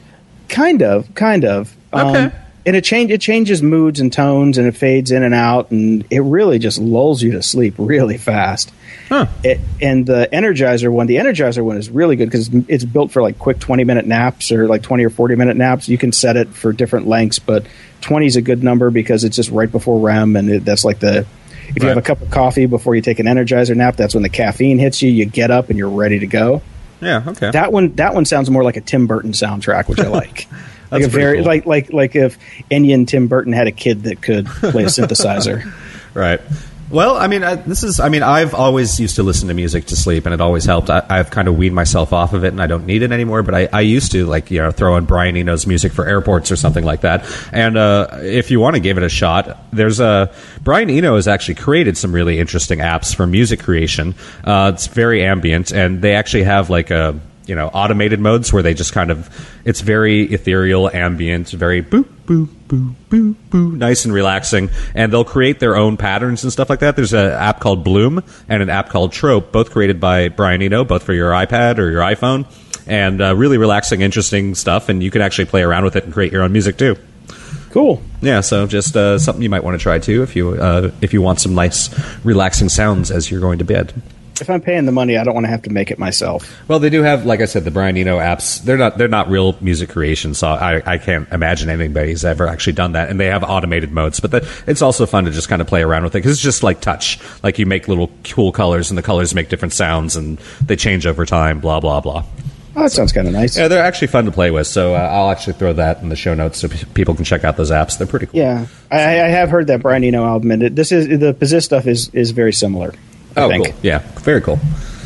Kind of. Okay. And it changes moods and tones, and it fades in and out, and it really just lulls you to sleep really fast. Huh. And the Energizer one is really good because it's built for like quick 20-minute naps or like 20 or 40-minute naps. You can set it for different lengths, but 20 is a good number because it's just right before REM, and that's like if you have a cup of coffee before you take an Energizer nap, that's when the caffeine hits you. You get up and you're ready to go. Yeah, okay. That one sounds more like a Tim Burton soundtrack, which I like. That's like a very cool. like if Enya and Tim Burton had a kid that could play a synthesizer. Right. Well, I mean, I've always used to listen to music to sleep, and it always helped. I've kind of weaned myself off of it, and I don't need it anymore. But I used to throw on Brian Eno's music for airports or something like that. And if you want to give it a shot, there's Brian Eno has actually created some really interesting apps for music creation. It's very ambient, and they actually have like a automated modes where they just it's very ethereal, ambient, very boop, boop, boop, boop, boop, nice and relaxing. And they'll create their own patterns and stuff like that. There's an app called Bloom and an app called Trope, both created by Brian Eno, both for your iPad or your iPhone. And really relaxing, interesting stuff. And you can actually play around with it and create your own music too. Cool. Yeah, so just something you might want to try too if you want some nice, relaxing sounds as you're going to bed. If I'm paying the money, I don't want to have to make it myself. Well, they do have, like I said, the Brian Eno apps. They're not real music creation, so I can't imagine anybody's ever actually done that. And they have automated modes, but it's also fun to just kind of play around with it because it's just like touch. Like you make little cool colors, and the colors make different sounds, and they change over time. Blah blah blah. Oh, that sounds kind of nice. Yeah, they're actually fun to play with. So I'll actually throw that in the show notes so people can check out those apps. They're pretty cool. Yeah, I have heard that Brian Eno album, and the Pziz stuff is very similar. I think. Cool. Yeah, very cool.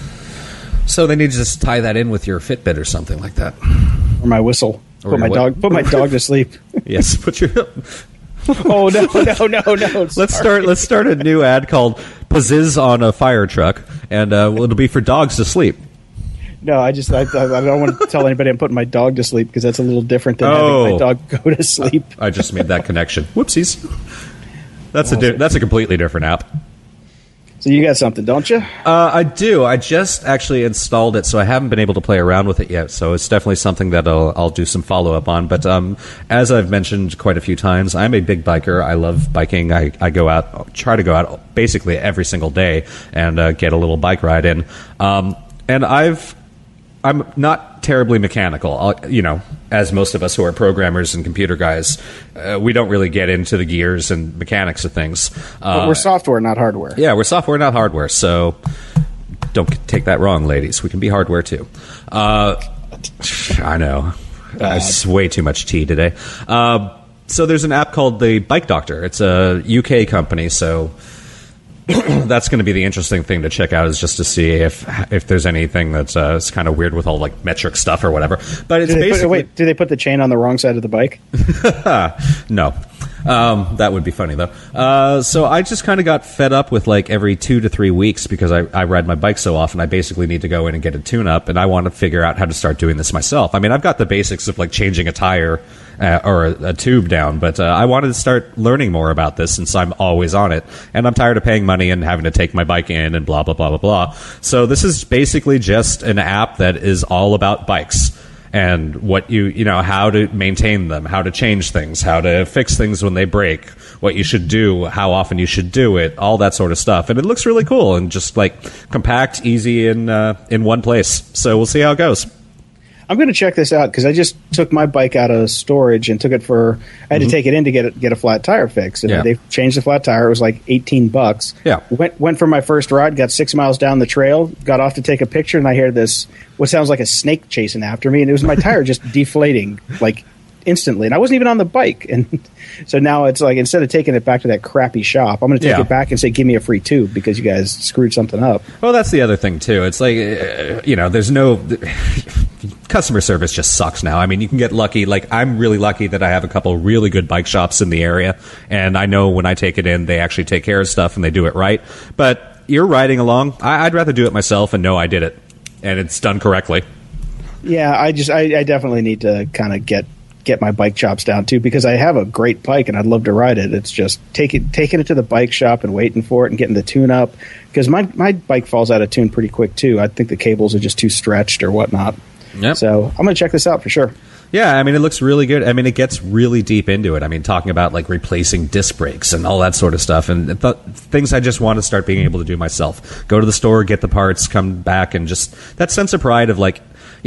So they need to just tie that in with your Fitbit or something like that, or my whistle. Put my dog to sleep. Yes, put your. Oh no! Let's start a new ad called "Pziz on a fire truck," and it'll be for dogs to sleep. No, I don't want to tell anybody I'm putting my dog to sleep because that's a little different than having my dog go to sleep. I just made that connection. Whoopsies. That's a completely different app. So you got something, don't you? I do. I just actually installed it, so I haven't been able to play around with it yet. So it's definitely something that I'll do some follow-up on. But as I've mentioned quite a few times, I'm a big biker. I love biking. I try to go out basically every single day and get a little bike ride in. And I'm not terribly mechanical. As most of us who are programmers and computer guys, we don't really get into the gears and mechanics of things. But we're software, not hardware. Yeah, we're software, not hardware. So don't take that wrong, ladies. We can be hardware too. I know. It's way too much tea today. So there's an app called the Bike Doctor. It's a UK company, so that's going to be the interesting thing to check out, is just to see if there's anything that's kind of weird with all like metric stuff or whatever. But it's basically do they put the chain on the wrong side of the bike? No. That would be funny though. So I just kind of got fed up with like every 2 to 3 weeks, because I ride my bike so often. I basically need to go in and get a tune-up, and I want to figure out how to start doing this myself. I mean, I've got the basics of like changing a tire or a tube down, but I wanted to start learning more about this since I'm always on it, and I'm tired of paying money and having to take my bike in and blah blah blah blah blah. So this is basically just an app that is all about bikes and what how to maintain them, how to change things, how to fix things when they break, what you should do, how often you should do it, all that sort of stuff. And it looks really cool and just like compact, easy in one place. So we'll see how it goes. I'm going to check this out because I just took my bike out of storage and took it I had to take it in to get a flat tire fix. And they changed the flat tire. It was like $18. Yeah. Went for my first ride, got 6 miles down the trail, got off to take a picture, and I hear this, what sounds like a snake chasing after me. And it was my tire just deflating like instantly. And I wasn't even on the bike. And so now it's like, instead of taking it back to that crappy shop, I'm going to take it back and say, give me a free tube because you guys screwed something up. Well, that's the other thing too. It's like, there's no customer service just sucks now. I mean, you can get lucky. Like, I'm really lucky that I have a couple really good bike shops in the area, and I know when I take it in, they actually take care of stuff and they do it right. But you're riding along. I'd rather do it myself and know I did it and it's done correctly. Yeah, I definitely need to kind of get my bike chops down too, because I have a great bike and I'd love to ride it. It's just taking it to the bike shop and waiting for it and getting the tune up, because my bike falls out of tune pretty quick too. I think the cables are just too stretched or whatnot. Yep. So I'm going to check this out for sure. Yeah, I mean, it looks really good. I mean, it gets really deep into it. I mean, talking about like replacing disc brakes and all that sort of stuff, and things I just want to start being able to do myself. Go to the store, get the parts, come back, and just that sense of pride of like,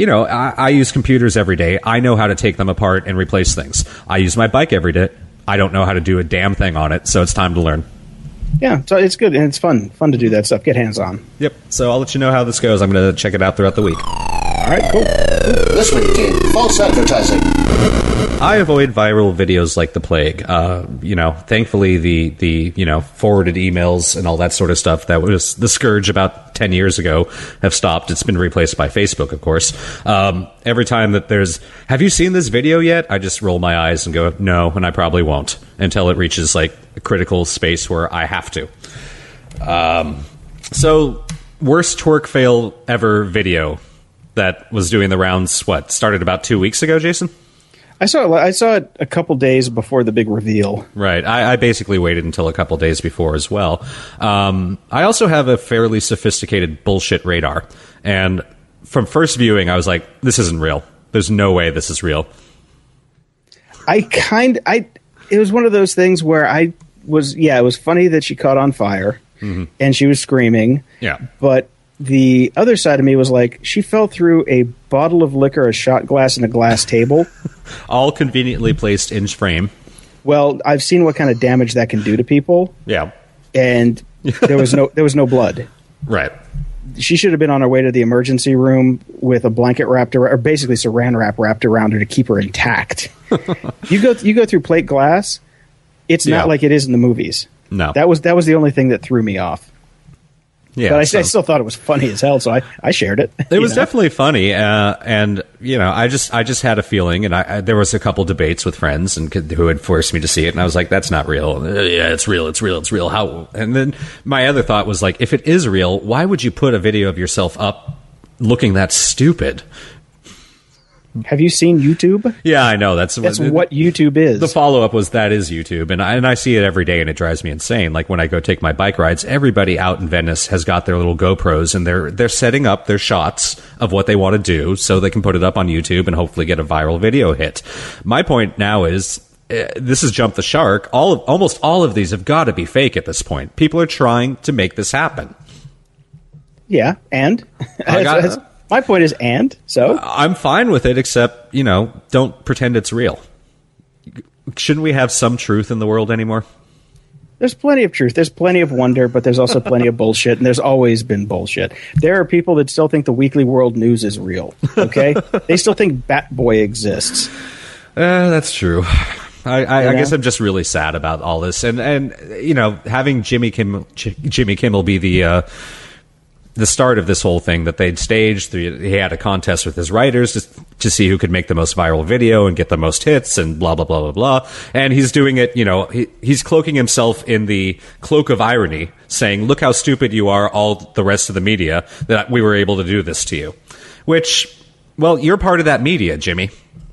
I use computers every day. I know how to take them apart and replace things. I use my bike every day. I don't know how to do a damn thing on it, so it's time to learn. Yeah, so it's good, and it's fun to do that stuff. Get hands-on. Yep. So I'll let you know how this goes. I'm going to check it out throughout the week. All right, cool. This week in false advertising. I avoid viral videos like the plague. Thankfully the forwarded emails and all that sort of stuff that was the scourge about 10 years ago have stopped. It's been replaced by Facebook, of course. Every time that there's, have you seen this video yet? I just roll my eyes and go, no, and I probably won't until it reaches like a critical space where I have to. So worst twerk fail ever video that was doing the rounds, started about 2 weeks ago, Jason? I saw it a couple days before the big reveal. Right. I basically waited until a couple days before as well. I also have a fairly sophisticated bullshit radar. And from first viewing, I was like, this isn't real. There's no way this is real. It was one of those things where it was funny that she caught on fire and she was screaming. Yeah. But the other side of me was like, she fell through a bottle of liquor, a shot glass, and a glass table. All conveniently placed in frame. Well, I've seen what kind of damage that can do to people. Yeah. And there was no blood. Right. She should have been on her way to the emergency room with a blanket wrapped around, or basically saran wrap wrapped around her to keep her intact. You go through plate glass, it's not like it is in the movies. No. That was the only thing that threw me off. Yeah, but I still thought it was funny as hell, so I shared it. It was definitely funny, and I just had a feeling, and there was a couple debates with friends and who had forced me to see it, and I was like, "That's not real." Yeah, it's real. It's real. It's real. How? And then my other thought was like, if it is real, why would you put a video of yourself up looking that stupid? Have you seen YouTube? Yeah, I know. That's what YouTube is. The follow-up was that is YouTube, and I see it every day, and it drives me insane. Like when I go take my bike rides, everybody out in Venice has got their little GoPros, and they're setting up their shots of what they want to do so they can put it up on YouTube and hopefully get a viral video hit. My point now is, this has jumped the shark. Almost all of these have got to be fake at this point. People are trying to make this happen. Yeah, and? My point is, and? So? I'm fine with it, except, don't pretend it's real. Shouldn't we have some truth in the world anymore? There's plenty of truth. There's plenty of wonder, but there's also plenty of bullshit, and there's always been bullshit. There are people that still think the Weekly World News is real, okay? They still think Batboy exists. That's true. I guess I'm just really sad about all this. And having Jimmy Kimmel be the start of this whole thing that they'd staged. He had a contest with his writers to see who could make the most viral video and get the most hits and blah, blah, blah, blah, blah. And he's doing it, he's cloaking himself in the cloak of irony, saying, look how stupid you are, all the rest of the media, that we were able to do this to you. Which, well, you're part of that media, Jimmy.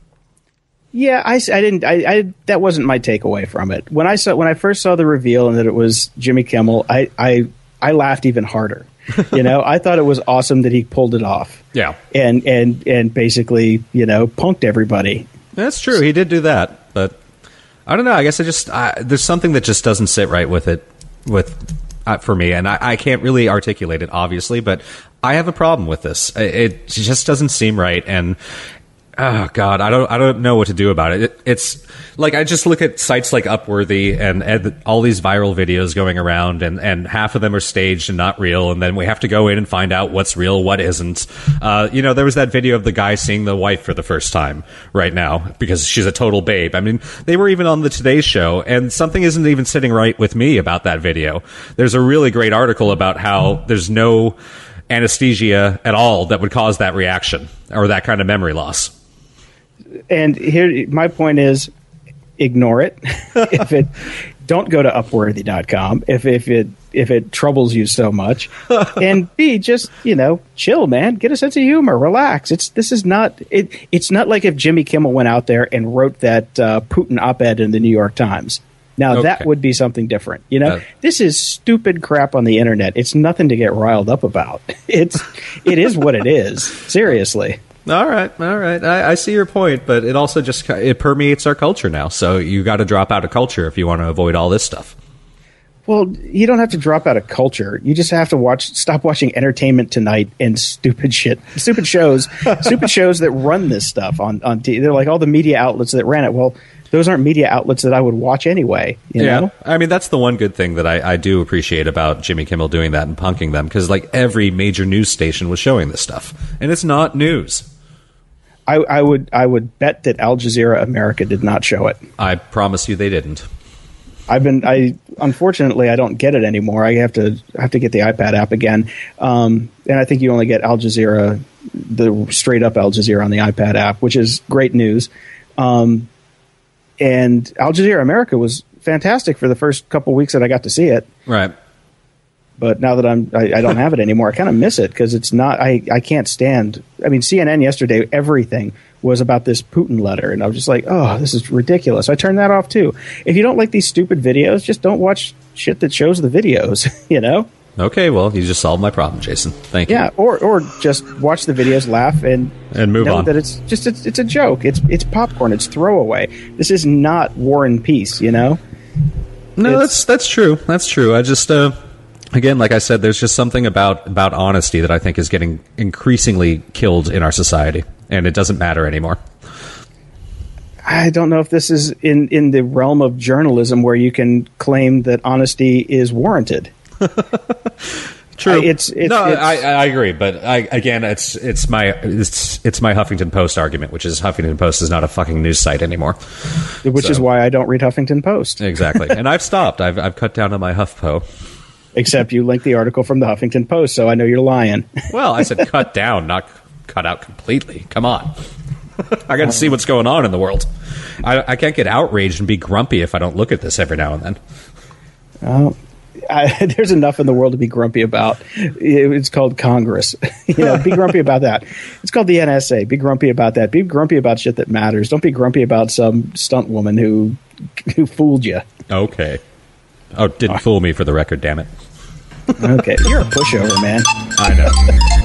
Yeah, I didn't. That wasn't my takeaway from it. When I first saw the reveal and that it was Jimmy Kimmel, I laughed even harder. I thought it was awesome that he pulled it off. Yeah, and basically, punked everybody. That's true. He did do that, but I don't know. I guess there's something that just doesn't sit right with it for me, and I can't really articulate it, obviously, but I have a problem with this. It just doesn't seem right, and. Oh God, I don't know what to do about it. It's like I just look at sites like Upworthy and all these viral videos going around, and half of them are staged and not real, and then we have to go in and find out what's real, what isn't. There was that video of the guy seeing the wife for the first time right now because she's a total babe. I mean, they were even on the Today Show, and something isn't even sitting right with me about that video. There's a really great article about how there's no anesthesia at all that would cause that reaction or that kind of memory loss. And here, my point is, ignore it. Don't go to Upworthy.com if it troubles you so much. And B, just chill, man. Get a sense of humor. Relax. It's not like if Jimmy Kimmel went out there and wrote that Putin op-ed in the New York Times. Now that would be something different. This is stupid crap on the internet. It's nothing to get riled up about. It is what it is. Seriously. All right. I see your point, but it also it permeates our culture now. So you got to drop out of culture if you want to avoid all this stuff. Well, you don't have to drop out of culture. You just have to stop watching Entertainment Tonight and stupid shows that run this stuff on TV. They're like all the media outlets that ran it. Well, those aren't media outlets that I would watch anyway. You know? I mean, that's the one good thing that I do appreciate about Jimmy Kimmel doing that and punking them, because like every major news station was showing this stuff, and it's not news. I would bet that Al Jazeera America did not show it. I promise you they didn't. Unfortunately I don't get it anymore. I have to get the iPad app again. And I think you only get Al Jazeera, the straight up Al Jazeera on the iPad app, which is great news. And Al Jazeera America was fantastic for the first couple weeks that I got to see it. Right. But now that I don't have it anymore, I kind of miss it because it's not. I can't stand. I mean, CNN yesterday, everything was about this Putin letter, and I was just like, oh, this is ridiculous. I turned that off too. If you don't like these stupid videos, just don't watch shit that shows the videos. Okay, well, you just solved my problem, Jason. Thank you. Yeah, or just watch the videos, laugh, and move on. That it's a joke. It's popcorn. It's throwaway. This is not War and Peace. No, that's true. That's true. I just. Again, like I said, there's just something about honesty that I think is getting increasingly killed in our society, and it doesn't matter anymore. I don't know if this is in the realm of journalism where you can claim that honesty is warranted. True. I agree, but it's my Huffington Post argument, which is Huffington Post is not a fucking news site anymore. Which is why I don't read Huffington Post. Exactly, and I've stopped. I've cut down on my HuffPo. Except you linked the article from the Huffington Post, so I know you're lying. Well, I said cut down, not cut out completely. Come on. I got to see what's going on in the world. I can't get outraged and be grumpy if I don't look at this every now and then. there's enough in the world to be grumpy about. It's called Congress. Be grumpy about that. It's called the NSA. Be grumpy about that. Be grumpy about shit that matters. Don't be grumpy about some stunt woman who fooled you. Okay. Oh, didn't fool me, for the record, damn it. Okay, you're a pushover, man. I know.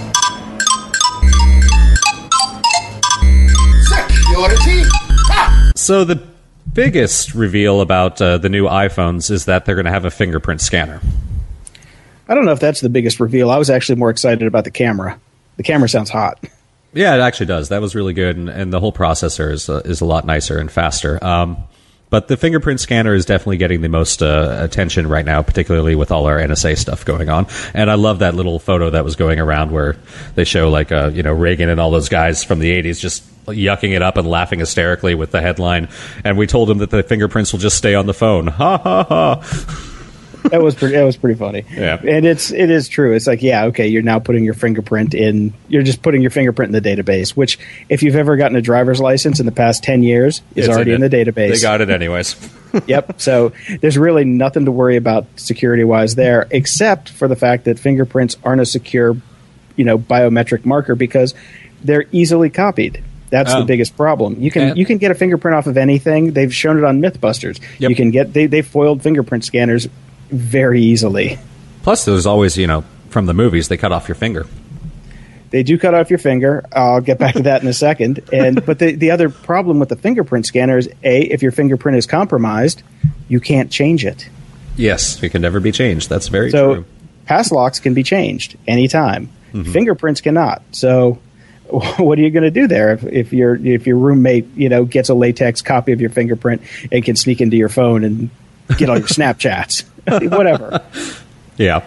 Security. Ah! So the biggest reveal about the new iPhones is that they're going to have a fingerprint scanner. I don't know if that's the biggest reveal. I was actually more excited about the camera. The camera sounds hot. Yeah, it actually does. That was really good, and the whole processor is a lot nicer and faster. But the fingerprint scanner is definitely getting the most attention right now, particularly with all our NSA stuff going on. And I love that little photo that was going around where they show Reagan and all those guys from the 80s just yucking it up and laughing hysterically with the headline. And we told them that the fingerprints will just stay on the phone. Ha ha ha. That was pretty funny. Yeah. And it is true. It's like, yeah, okay, you're now putting your fingerprint in. You're just putting your fingerprint in the database, which if you've ever gotten a driver's license in the past 10 years is already in the database. They got it anyways. Yep. So there's really nothing to worry about security-wise there, except for the fact that fingerprints aren't a secure, biometric marker because they're easily copied. That's the biggest problem. You can get a fingerprint off of anything. They've shown it on MythBusters. Yep. You can get they foiled fingerprint scanners very easily. Plus, there's always, from the movies, they cut off your finger. They do cut off your finger. I'll get back to that in a second. But the other problem with the fingerprint scanner is, if your fingerprint is compromised, you can't change it. Yes, it can never be changed. That's very true. So, pass locks can be changed anytime. Mm-hmm. Fingerprints cannot. So what are you going to do there if your roommate gets a latex copy of your fingerprint and can sneak into your phone and get all your Snapchats? Whatever. Yeah.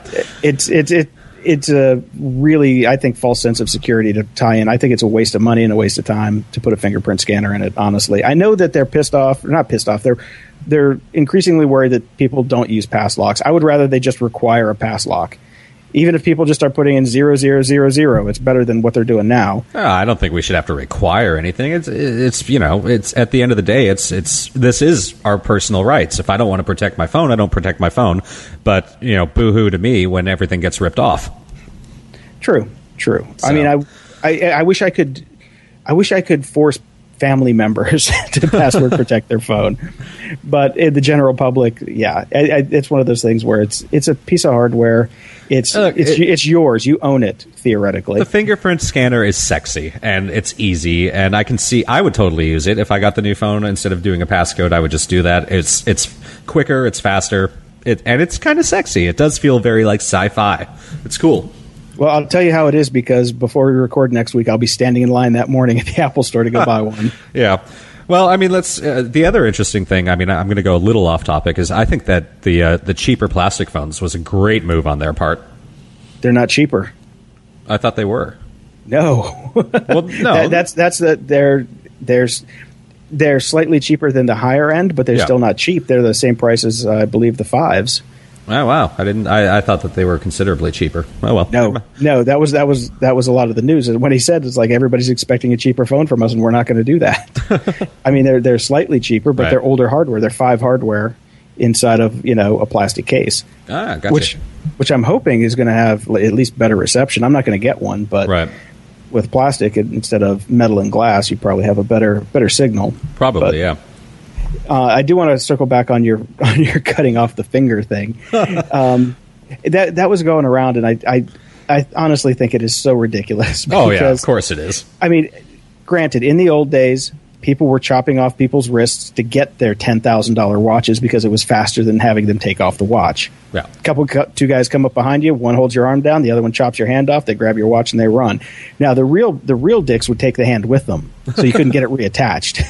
It's a really, I think, false sense of security to tie in. I think it's a waste of money and a waste of time to put a fingerprint scanner in it, honestly. I know that they're pissed off. Not pissed off. They're increasingly worried that people don't use pass locks. I would rather they just require a pass lock. Even if people just start putting in 0000, it's better than what they're doing now. I don't think we should have to require anything. It's at the end of the day, this is our personal rights. If I don't want to protect my phone, I don't protect my phone. But boo-hoo to me when everything gets ripped off. True. So. I mean, I wish I could force family members to password protect their phone, but in the general public, it's one of those things where it's a piece of hardware. It's yours. You own it, theoretically. The fingerprint scanner is sexy, and it's easy, and I would totally use it. If I got the new phone, instead of doing a passcode, I would just do that. It's quicker, it's faster, and it's kind of sexy. It does feel very like sci-fi. It's cool. Well, I'll tell you how it is, because before we record next week, I'll be standing in line that morning at the Apple store to go buy one. Yeah. Well, I mean, the other interesting thing, I mean, I'm going to go a little off topic, is I think that the cheaper plastic phones was a great move on their part. They're not cheaper. I thought they were. No. Well, no. They're slightly cheaper than the higher end, but they're still not cheap. They're the same price as, I believe, the 5s. Oh, wow. I thought that they were considerably cheaper. Oh, well. No, that was a lot of the news. And when he said, it's like everybody's expecting a cheaper phone from us, and we're not going to do that. I mean, they're slightly cheaper, but they're older hardware. They're 5 hardware inside of, a plastic case. Ah, gotcha. Which I'm hoping is going to have at least better reception. I'm not going to get one, but with plastic instead of metal and glass, you probably have a better signal. Probably, yeah. I do want to circle back on your cutting off the finger thing. That was going around, and I honestly think it is so ridiculous. Oh, yeah, of course it is. I mean, granted, in the old days, people were chopping off people's wrists to get their $10,000 watches because it was faster than having them take off the watch. Yeah. Two guys come up behind you, one holds your arm down, the other one chops your hand off, they grab your watch and they run. Now, the real dicks would take the hand with them, so you couldn't get it reattached.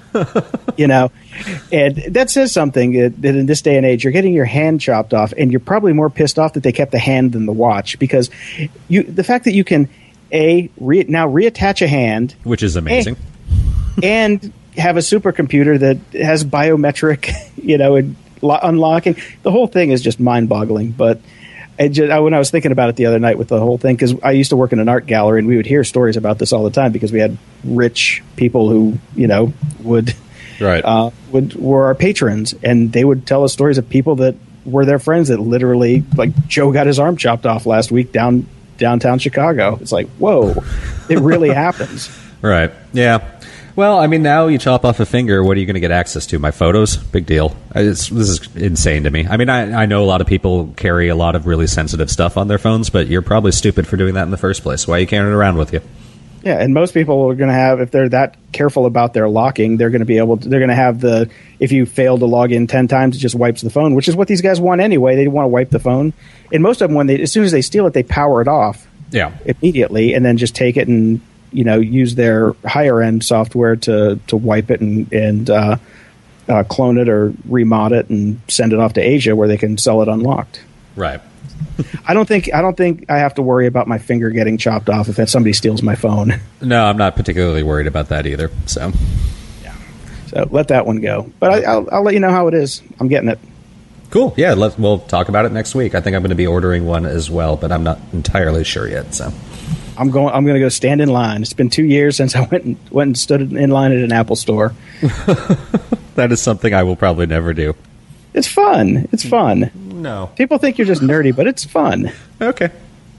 And that says something that in this day and age, you're getting your hand chopped off, and you're probably more pissed off that they kept the hand than the watch, because the fact that you can now reattach a hand, which is amazing, and have a supercomputer that has biometric, and unlocking, the whole thing is just mind-boggling. But when I was thinking about it the other night with the whole thing, because I used to work in an art gallery, and we would hear stories about this all the time because we had rich people who, were our patrons, and they would tell us stories of people that were there friends that literally, like, Joe got his arm chopped off last week downtown Chicago. It's like, whoa, it really happens. Right. Yeah. Well, I mean, now you chop off a finger, what are you going to get access to? My photos? Big deal. This is insane to me. I mean, I know a lot of people carry a lot of really sensitive stuff on their phones, but you're probably stupid for doing that in the first place. Why are you carrying it around with you? Yeah, and most people are going to have, if they're that careful about their locking, they're going to have if you fail to log in 10 times, it just wipes the phone, which is what these guys want anyway. They want to wipe the phone. And most of them, as soon as they steal it, they power it off immediately and then just take it and, use their higher end software to wipe it and clone it or remod it and send it off to Asia where they can sell it unlocked. Right. I don't think I have to worry about my finger getting chopped off if somebody steals my phone. No, I'm not particularly worried about that either. So, yeah. So let that one go. But I'll let you know how it is. I'm getting it. Cool. Yeah, we'll talk about it next week. I think I'm going to be ordering one as well, but I'm not entirely sure yet. So. I'm going to go stand in line. It's been 2 years since I went and stood in line at an Apple store. That is something I will probably never do. It's fun. It's fun. No. People think you're just nerdy, but it's fun. Okay.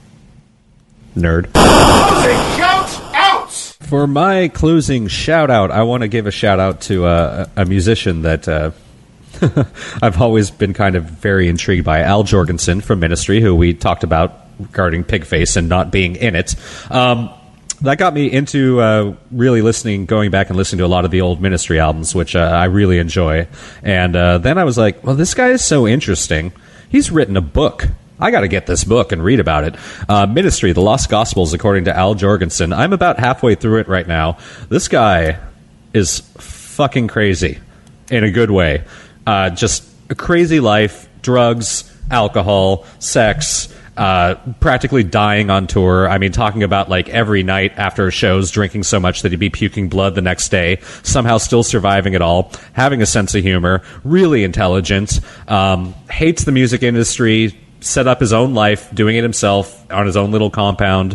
Nerd. Shout out! For my closing shout out, I want to give a shout out to a musician that I've always been kind of very intrigued by, Al Jorgensen from Ministry, who we talked about regarding Pigface and not being in it. That got me into really going back and listening to a lot of the old Ministry albums, which I really enjoy. And then I was like, well, this guy is so interesting. He's written a book. I got to get this book and read about it. Ministry, The Lost Gospels, according to Al Jorgensen. I'm about halfway through it right now. This guy is fucking crazy in a good way. Just a crazy life, drugs, alcohol, sex, practically dying on tour. I mean, talking about like every night after shows, drinking so much that he'd be puking blood the next day, somehow still surviving it all, having a sense of humor, really intelligent, hates the music industry, set up his own life, doing it himself on his own little compound.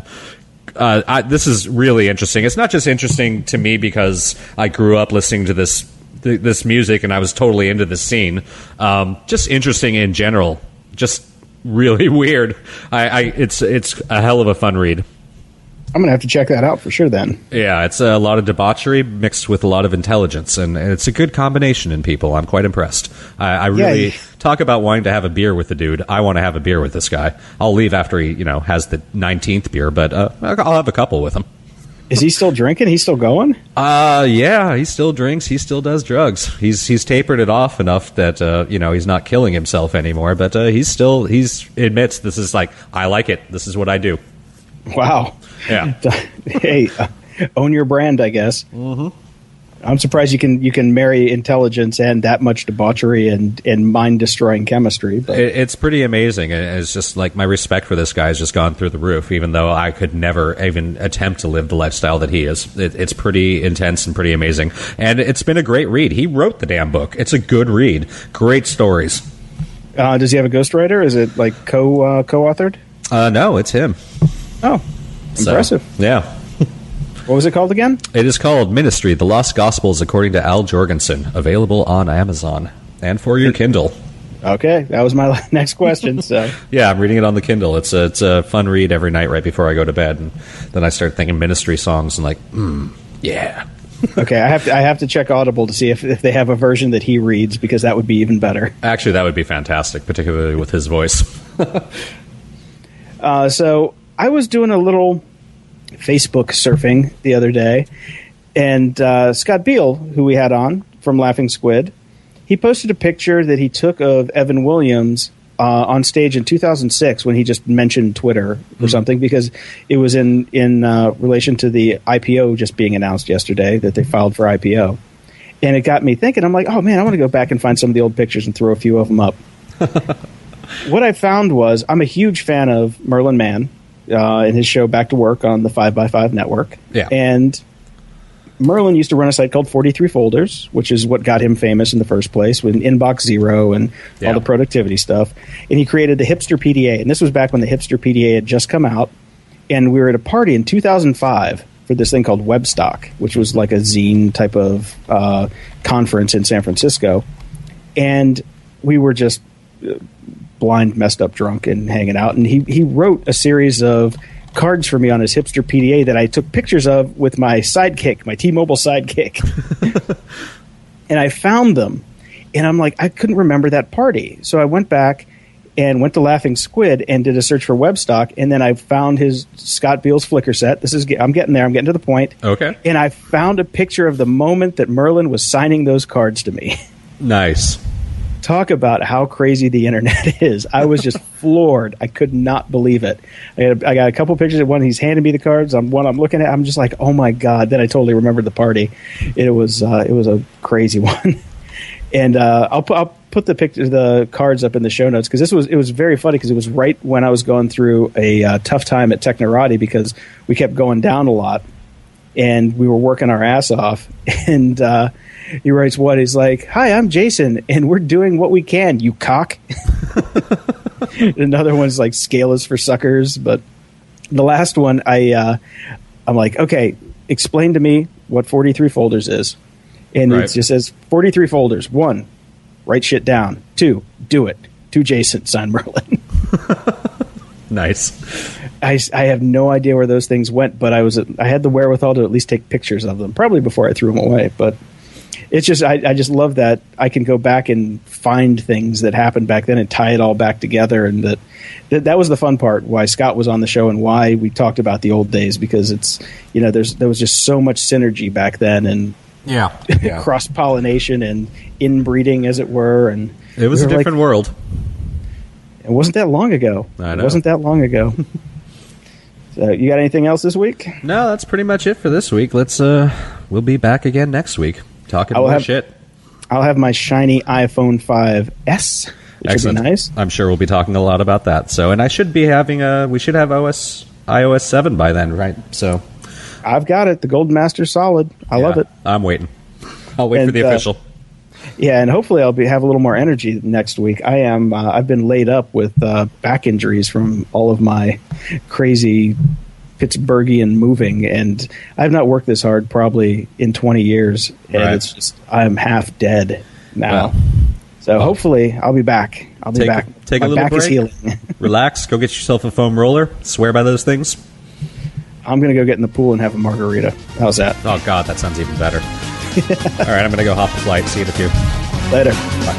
This is really interesting. It's not just interesting to me because I grew up listening to this music and I was totally into this scene. Just interesting in general. Just really weird. It's a hell of a fun read. I'm going to have to check that out for sure then. Yeah, it's a lot of debauchery mixed with a lot of intelligence, and it's a good combination in people. I'm quite impressed. I really talk about wanting to have a beer with the dude. I want to have a beer with this guy. I'll leave after he has the 19th beer, but I'll have a couple with him. Is he still drinking? He's still going? Yeah, he still drinks. He still does drugs. He's tapered it off enough that he's not killing himself anymore. But he admits this is like, I like it. This is what I do. Wow. Yeah. Hey, own your brand, I guess. Mm-hmm. I'm surprised you can marry intelligence and that much debauchery and mind-destroying chemistry. But it's pretty amazing. It's just like my respect for this guy has just gone through the roof, even though I could never even attempt to live the lifestyle that he is. It's pretty intense and pretty amazing. And it's been a great read. He wrote the damn book. It's a good read. Great stories. Does he have a ghostwriter? Is it like co-authored? No, it's him. Oh, impressive. So, yeah. What was it called again? It is called Ministry, The Lost Gospels, according to Al Jorgensen. Available on Amazon and for your Kindle. Okay, that was my next question. So yeah, I'm reading it on the Kindle. It's a fun read every night right before I go to bed, and then I start thinking Ministry songs and like, yeah. Okay, I have to check Audible to see if they have a version that he reads, because that would be even better. Actually, that would be fantastic, particularly with his voice. So I was doing a little Facebook surfing the other day, and Scott Beal, who we had on from Laughing Squid, he posted a picture that he took of Evan Williams on stage in 2006 when he just mentioned Twitter or something, because it was in relation to the IPO just being announced yesterday, that they filed for IPO. And it got me thinking, I'm like, oh man, I want to go back and find some of the old pictures and throw a few of them up. What I found was, I'm a huge fan of Merlin Mann and his show Back to Work on the 5x5 network. Yeah. And Merlin used to run a site called 43 Folders, which is what got him famous in the first place, with Inbox Zero and all the productivity stuff. And he created the Hipster PDA. And this was back when the Hipster PDA had just come out. And we were at a party in 2005 for this thing called Webstock, which was like a zine type of conference in San Francisco. And we were just blind, messed up, drunk, and hanging out. And he wrote a series of cards for me on his hipster PDA that I took pictures of with my Sidekick, my T-Mobile Sidekick. And I found them. And I'm like, I couldn't remember that party. So I went back and went to Laughing Squid and did a search for Webstock. And then I found his Scott Beals Flickr set. I'm getting there. I'm getting to the point. Okay. And I found a picture of the moment that Merlin was signing those cards to me. Nice. Talk about how crazy the internet is. I was just floored. I could not believe it. I got a couple pictures of one. He's handing me the cards. One I'm looking at. I'm just like, oh my God. Then I totally remembered the party. It was a crazy one. And I'll put the cards up in the show notes, because it was very funny, because it was right when I was going through a tough time at Technorati, because we kept going down a lot and we were working our ass off. And he writes what? He's like, "Hi, I'm Jason, and we're doing what we can, you cock." Another one's like, "Scale is for suckers." But the last one, I'm like, okay, explain to me what 43 folders is. And It just says 43 folders. 1, write shit down. 2, do it. To Jason, signed Merlin. Nice. I have no idea where those things went, but I had the wherewithal to at least take pictures of them, probably before I threw them away. But it's just I just love that I can go back and find things that happened back then and tie it all back together. And that was the fun part, why Scott was on the show and why we talked about the old days, because it's, there was just so much synergy back then, and cross pollination and inbreeding, as it were. And it was a different world. It wasn't that long ago. I know. It wasn't that long ago. So, you got anything else this week? No, that's pretty much it for this week. We'll be back again next week talking more shit. I'll have my shiny iPhone 5S, which Excellent. should be nice. I'm sure we'll be talking a lot about that. So, and I should be having we should have iOS 7 by then, right? So, I've got it. The Golden Master Solid. I love it. I'm waiting. I'll wait for the official. Yeah, and hopefully I'll have a little more energy next week. I've been laid up with back injuries from all of my crazy Pittsburghian moving, and I've not worked this hard probably in 20 years, and it's just, I'm half dead now. So hopefully I'll be back. Back. Take my a little back break. Is healing. Relax. Go get yourself a foam roller. Swear by those things. I'm going to go get in the pool and have a margarita. How's that? Oh, God, that sounds even better. All right, I'm going to go hop the flight. See you in a few. Later. Bye.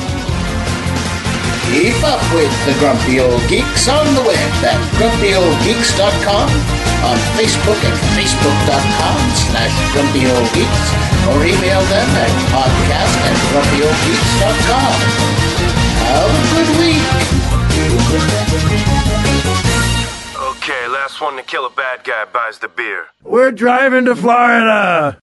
Keep up with the Grumpy Old Geeks on the web at grumpyoldgeeks.com, on Facebook at facebook.com/grumpyoldgeeks, or email them at podcast@grumpyoldgeeks.com. Have a good week. Okay, last one to kill a bad guy buys the beer. We're driving to Florida.